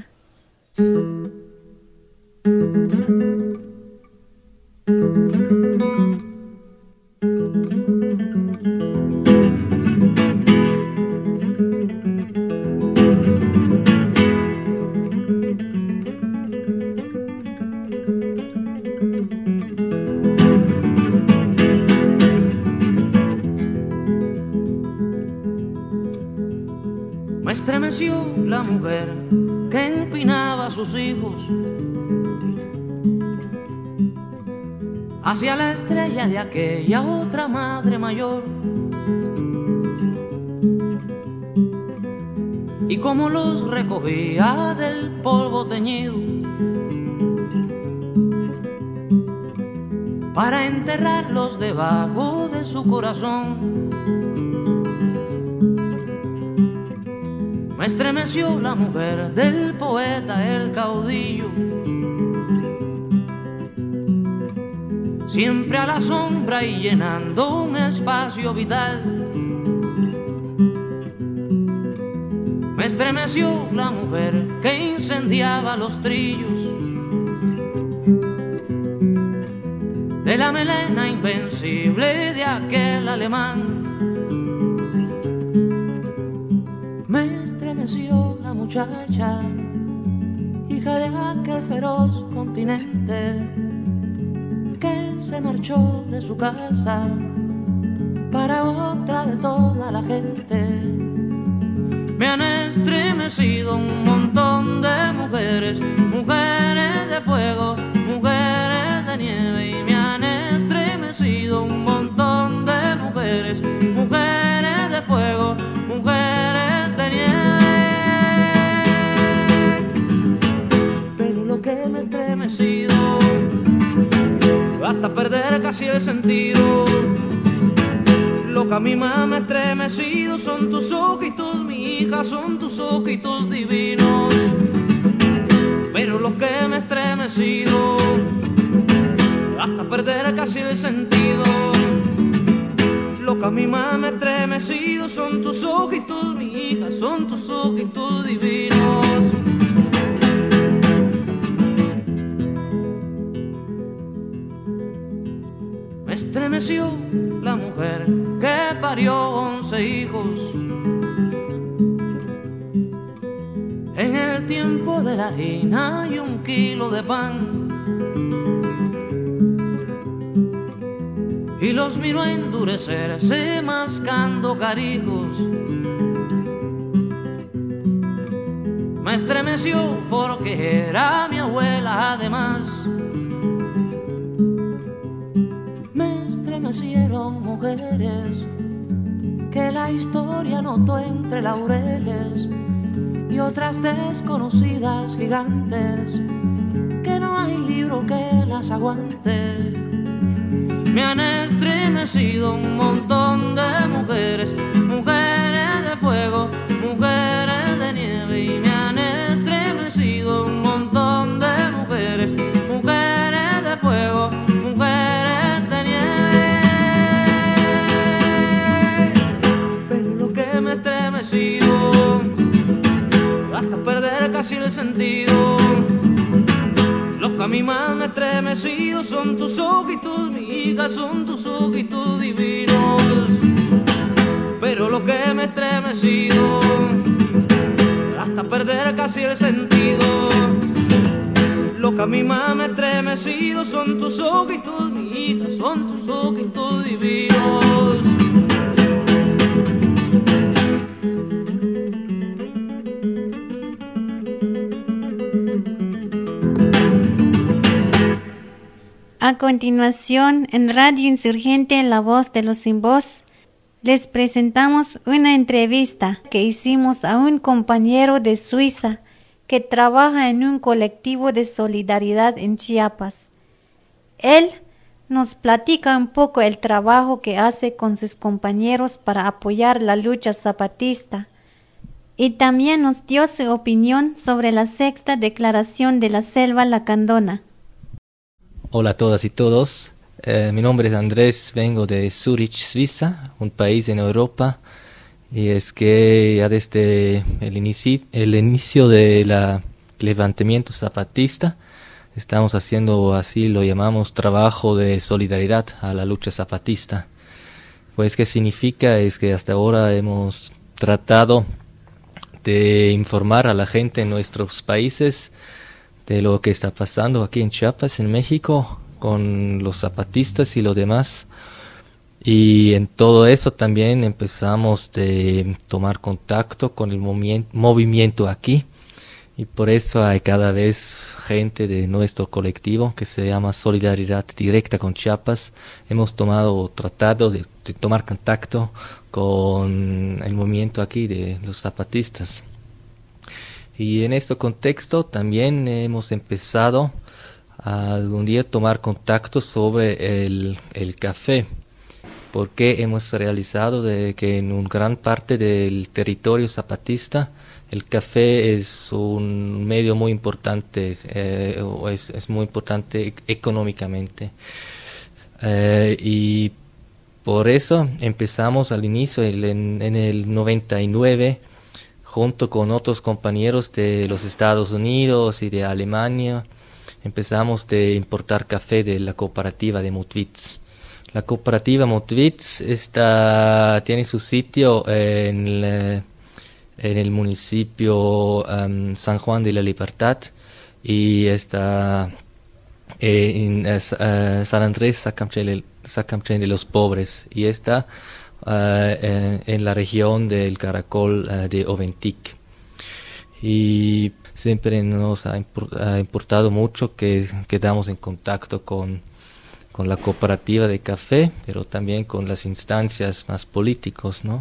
Me estremeció la mujer que empinaba a sus hijos hacia la estrella de aquella otra madre mayor. Y como los recogía del polvo teñido para enterrarlos debajo de su corazón. Me estremeció la mujer del poeta, el caudillo, siempre a la sombra y llenando un espacio vital. Me estremeció la mujer que incendiaba los trillos de la melena invencible de aquel alemán. Me estremeció la muchacha, hija de aquel feroz continente, que se marchó de su casa para otra de toda la gente. Me han estremecido un montón de mujeres, mujeres de fuego, mujeres de nieve, y me han estremecido un montón de mujeres, mujeres de fuego, mujeres de nieve. Pero lo que me ha estremecido hasta perder casi el sentido, loca a mí más me ha estremecido son tus ojitos, mi hija, son tus ojitos divinos. Pero lo que me ha estremecido hasta perder casi el sentido. Lo que a mí más me ha estremecido son tus ojitos, mi hija, son tus ojitos divinos. Me estremeció la mujer que parió 11 hijos en el tiempo de la harina y 1 kilo de pan, y los miró endurecerse mascando carijos. Me estremeció porque era mi abuela además. Me estremecieron mujeres que la historia notó entre laureles y otras desconocidas gigantes que no hay libro que las aguante. Me han estremecido un montón de mujeres, mujeres de fuego, mujeres de nieve, y me han estremecido un montón de mujeres, mujeres de fuego, mujeres de nieve. Pero lo que me ha estremecido hasta perder casi el sentido, lo que a mí más me ha estremecido son tus ojitos, mi hija, son tus ojitos divinos. Pero lo que me ha estremecido hasta perder casi el sentido, lo que a mí más me ha estremecido son tus ojitos, mi hija, son tus ojitos divinos. A continuación, en Radio Insurgente, La Voz de los Sin Voz, les presentamos una entrevista que hicimos a un compañero de Suiza que trabaja en un colectivo de solidaridad en Chiapas. Él nos platica un poco el trabajo que hace con sus compañeros para apoyar la lucha zapatista, y también nos dio su opinión sobre la 6ª Declaración de la Selva Lacandona. Hola a todas y todos, mi nombre es Andrés, vengo de Zurich, Suiza, un país en Europa, y es que ya desde el inicio del levantamiento zapatista estamos haciendo, así lo llamamos, trabajo de solidaridad a la lucha zapatista. Pues ¿qué significa? Es que hasta ahora hemos tratado de informar a la gente en nuestros países de lo que está pasando aquí en Chiapas, en México, con los zapatistas y lo demás. Y en todo eso también empezamos de tomar contacto con el movimiento aquí. Y por eso hay cada vez gente de nuestro colectivo que se llama Solidaridad Directa con Chiapas. Hemos tratado de tomar contacto con el movimiento aquí de los zapatistas. Y en este contexto también hemos empezado a algún día tomar contacto sobre el café, porque hemos realizado de que en una gran parte del territorio zapatista el café es un medio muy importante, es muy importante económicamente. Y por eso empezamos al inicio, en el 99, junto con otros compañeros de los Estados Unidos y de Alemania, empezamos de importar café de la cooperativa de Mutwitz. La cooperativa Mutwitz tiene su sitio en el municipio San Juan de la Libertad, y está en San Andrés Sacamchen de los Pobres, y está en la región del Caracol de Oventic. Y siempre nos ha importado mucho que quedamos en contacto con la cooperativa de café, pero también con las instancias más políticos, ¿no?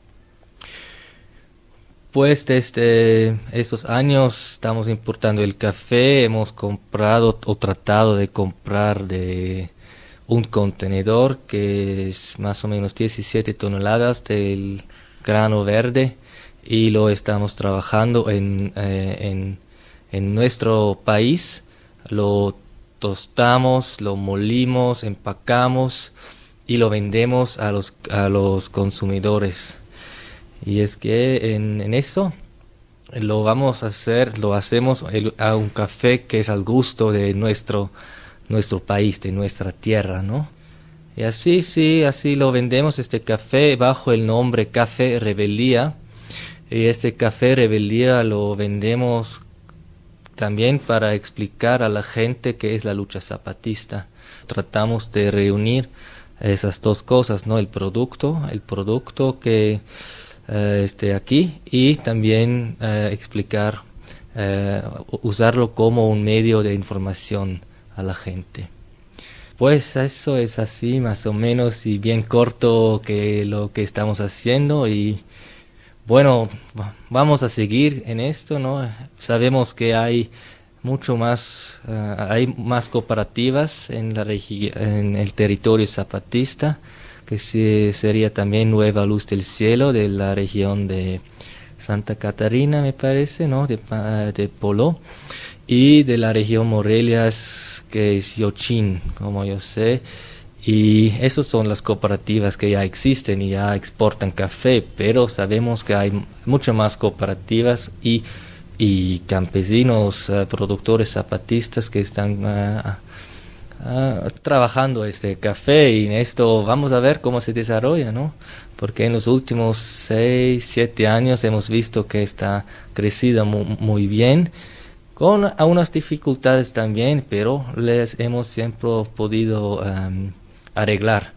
Pues desde estos años estamos importando el café, hemos comprado o tratado de comprar de un contenedor que es más o menos 17 toneladas del grano verde, y lo estamos trabajando en nuestro país. Lo tostamos, lo molimos, empacamos y lo vendemos a los consumidores. Y es que en eso lo hacemos a un café que es al gusto de nuestro país, de nuestra tierra, ¿no? Y así lo vendemos, este café, bajo el nombre Café Rebeldía. Y este Café Rebeldía lo vendemos también para explicar a la gente qué es la lucha zapatista. Tratamos de reunir esas dos cosas, ¿no? El producto que esté aquí, y también explicar, usarlo como un medio de información a la gente. Pues eso es así más o menos, y bien corto, que lo que estamos haciendo. Y bueno, vamos a seguir en esto, ¿no? Sabemos que hay mucho más, hay más cooperativas en el territorio zapatista, que sería también Nueva Luz del Cielo, de la región de Santa Catarina, me parece, ¿no? De Polo, y de la región Morelia, que es Yochín, como yo sé. Y esas son las cooperativas que ya existen y ya exportan café, pero sabemos que hay muchas más cooperativas y campesinos, productores zapatistas que están trabajando este café, y en esto vamos a ver cómo se desarrolla, ¿no? Porque en los últimos 6-7 años hemos visto que está crecida muy bien, con algunas dificultades también, pero les hemos siempre podido arreglar.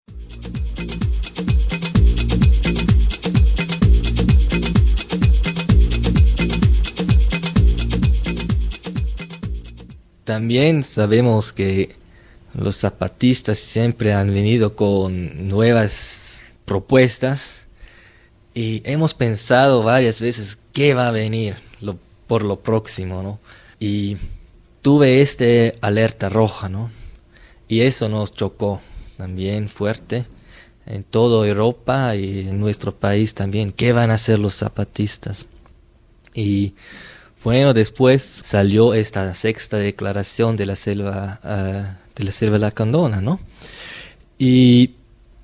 También sabemos que los zapatistas siempre han venido con nuevas propuestas, y hemos pensado varias veces qué va a venir por lo próximo, ¿no? Y tuve alerta roja, ¿no? Y eso nos chocó también fuerte en toda Europa y en nuestro país también. ¿Qué van a hacer los zapatistas? Y bueno, después salió esta sexta declaración de la selva lacandona, ¿no? Y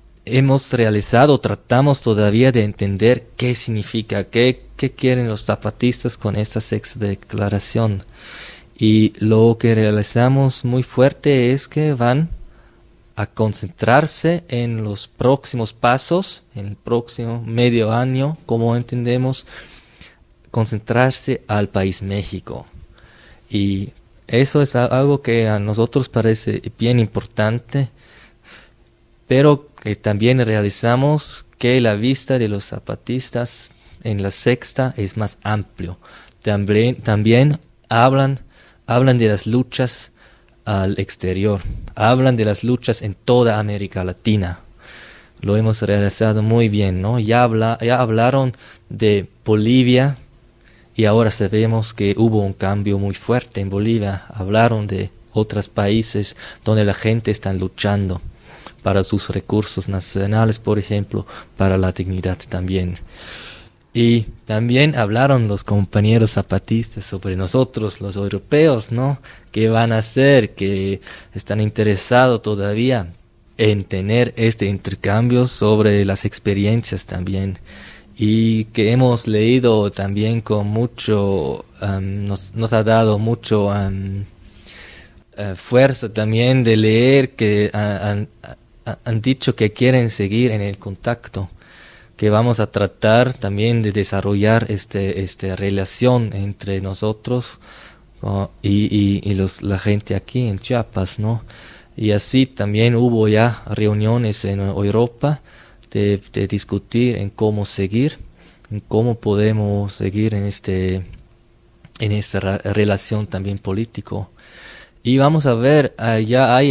tratamos todavía de entender qué significa, qué quieren los zapatistas con esta sexta declaración. Y lo que realizamos muy fuerte es que van a concentrarse en los próximos pasos, en el próximo medio año, como entendemos, concentrarse al país México. Y eso es algo que a nosotros parece bien importante, pero que también realizamos que la vista de los zapatistas en la sexta es más amplio. También hablan de las luchas al exterior, hablan de las luchas en toda América Latina. Lo hemos realizado muy bien, ¿no? Ya hablaron de Bolivia, y ahora sabemos que hubo un cambio muy fuerte en Bolivia. Hablaron de otros países donde la gente está luchando para sus recursos nacionales, por ejemplo, para la dignidad también. Y también hablaron los compañeros zapatistas sobre nosotros, los europeos, ¿no? ¿Qué van a hacer? Que están interesados todavía en tener este intercambio sobre las experiencias también. Y que hemos leído también con mucho, nos ha dado mucho fuerza también de leer, que han dicho que quieren seguir en el contacto, que vamos a tratar también de desarrollar esta relación entre nosotros y la gente aquí en Chiapas, ¿no? Y así también hubo ya reuniones en Europa de discutir en cómo seguir, en cómo podemos seguir en esta relación también político. Y vamos a ver, ya hay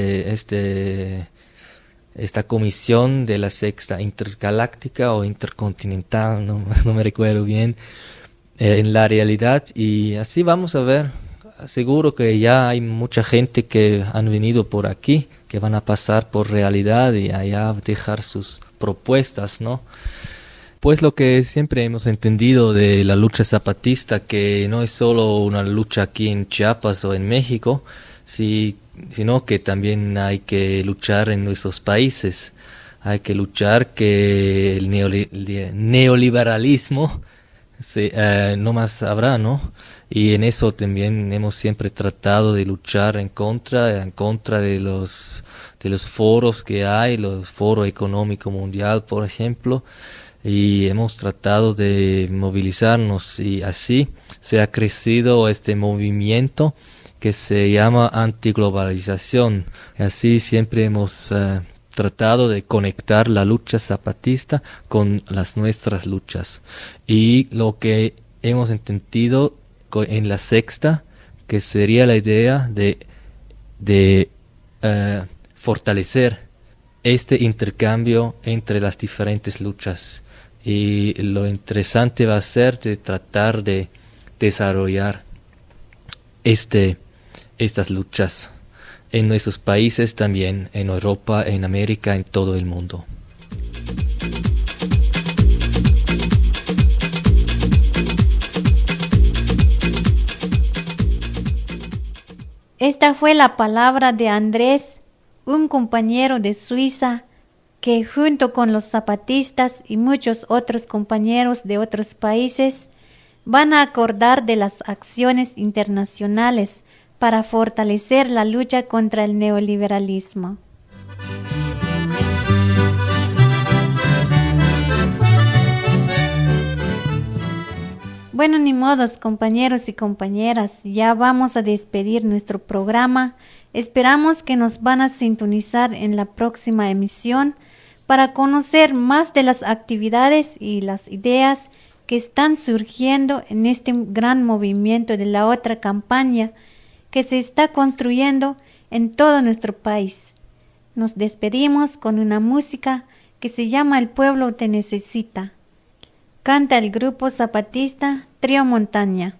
esta comisión de la sexta intergaláctica o intercontinental, no me recuerdo bien, en la realidad, y así vamos a ver. Seguro que ya hay mucha gente que han venido por aquí, que van a pasar por realidad y allá dejar sus propuestas, ¿no? Pues lo que siempre hemos entendido de la lucha zapatista, que no es solo una lucha aquí en Chiapas o en México, sino que también hay que luchar en nuestros países. Hay que luchar que el neoliberalismo no más habrá, ¿no? Y en eso también hemos siempre tratado de luchar en contra de los foros que hay, los Foro Económico Mundial, por ejemplo, y hemos tratado de movilizarnos, y así se ha crecido este movimiento que se llama antiglobalización. Así siempre hemos tratado de conectar la lucha zapatista con las nuestras luchas. Y lo que hemos entendido en la sexta, que sería la idea de fortalecer este intercambio entre las diferentes luchas. Y lo interesante va a ser de tratar de desarrollar estas luchas en nuestros países, también en Europa, en América, en todo el mundo. Esta fue la palabra de Andrés, un compañero de Suiza que junto con los zapatistas y muchos otros compañeros de otros países van a acordar de las acciones internacionales para fortalecer la lucha contra el neoliberalismo. Bueno, ni modos, compañeros y compañeras, ya vamos a despedir nuestro programa. Esperamos que nos van a sintonizar en la próxima emisión para conocer más de las actividades y las ideas que están surgiendo en este gran movimiento de la otra campaña que se está construyendo en todo nuestro país. Nos despedimos con una música que se llama El Pueblo Te Necesita. Canta el grupo zapatista Trío Montaña.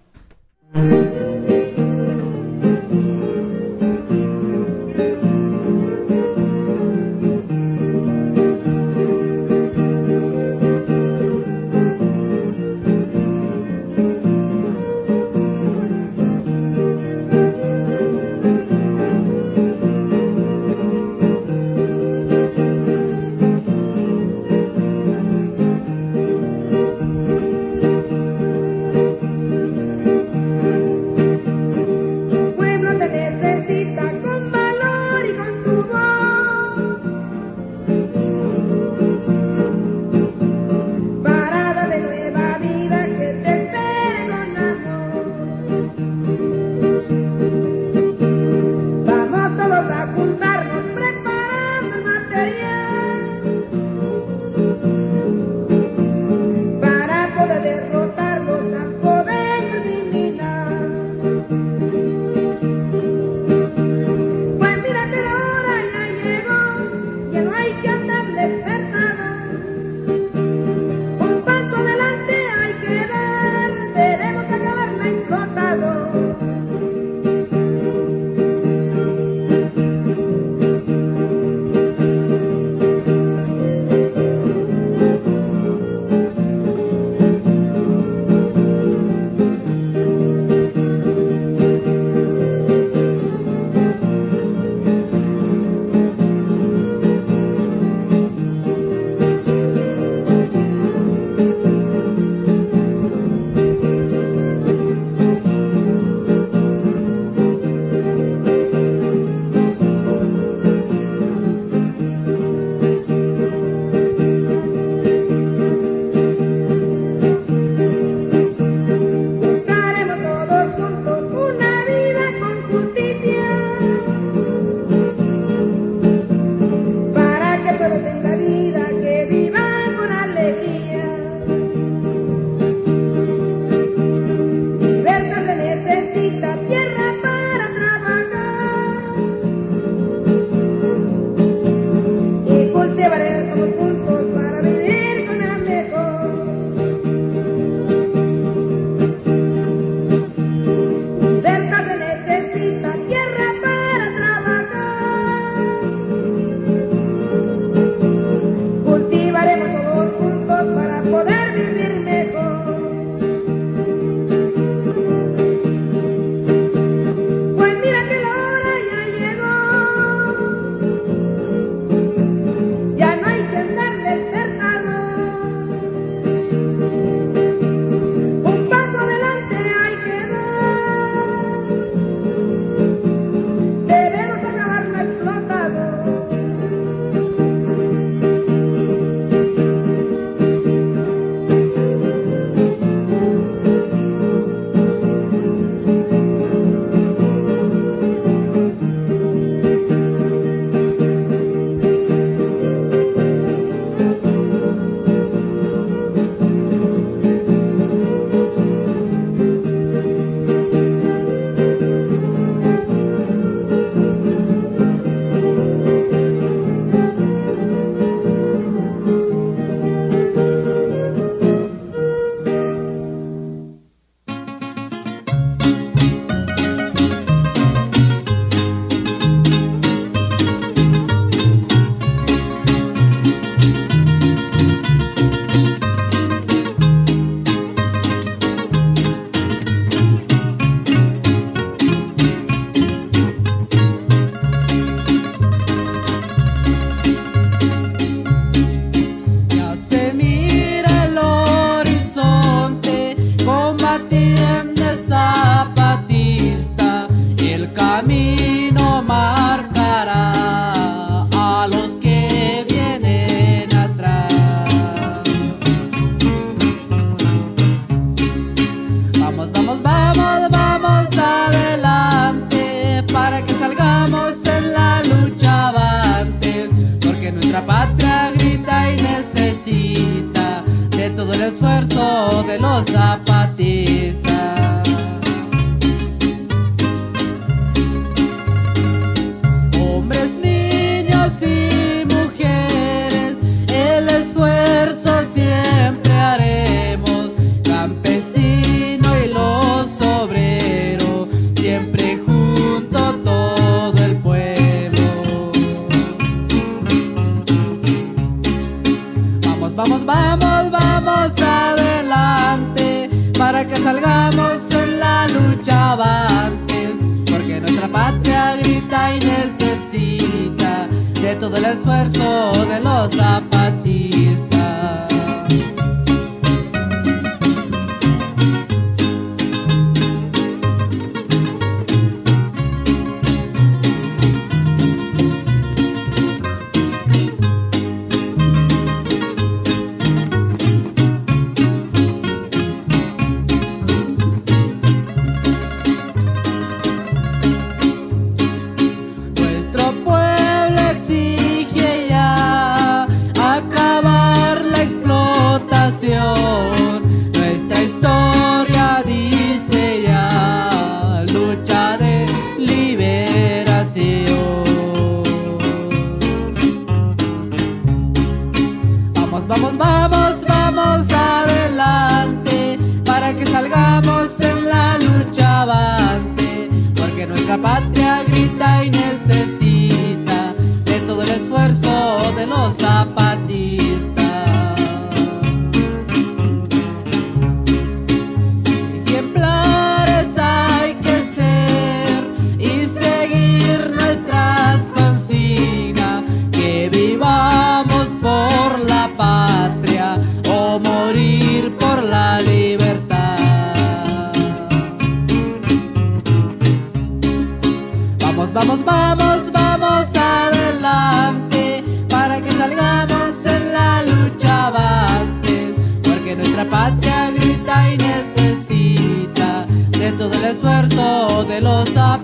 salgamos en la lucha avantes, porque nuestra patria grita y necesita de todo el esfuerzo de los zapatistas. Nuestra historia dice ya, lucha de liberación. Vamos, vamos, vamos, vamos adelante, para que salgamos en la lucha avante, porque nuestra patria grita y necesita de todo el esfuerzo de los zapatistas. Patria o morir por la libertad. Vamos, vamos, vamos, vamos adelante, para que salgamos en la lucha avante, porque nuestra patria grita y necesita de todo el esfuerzo de los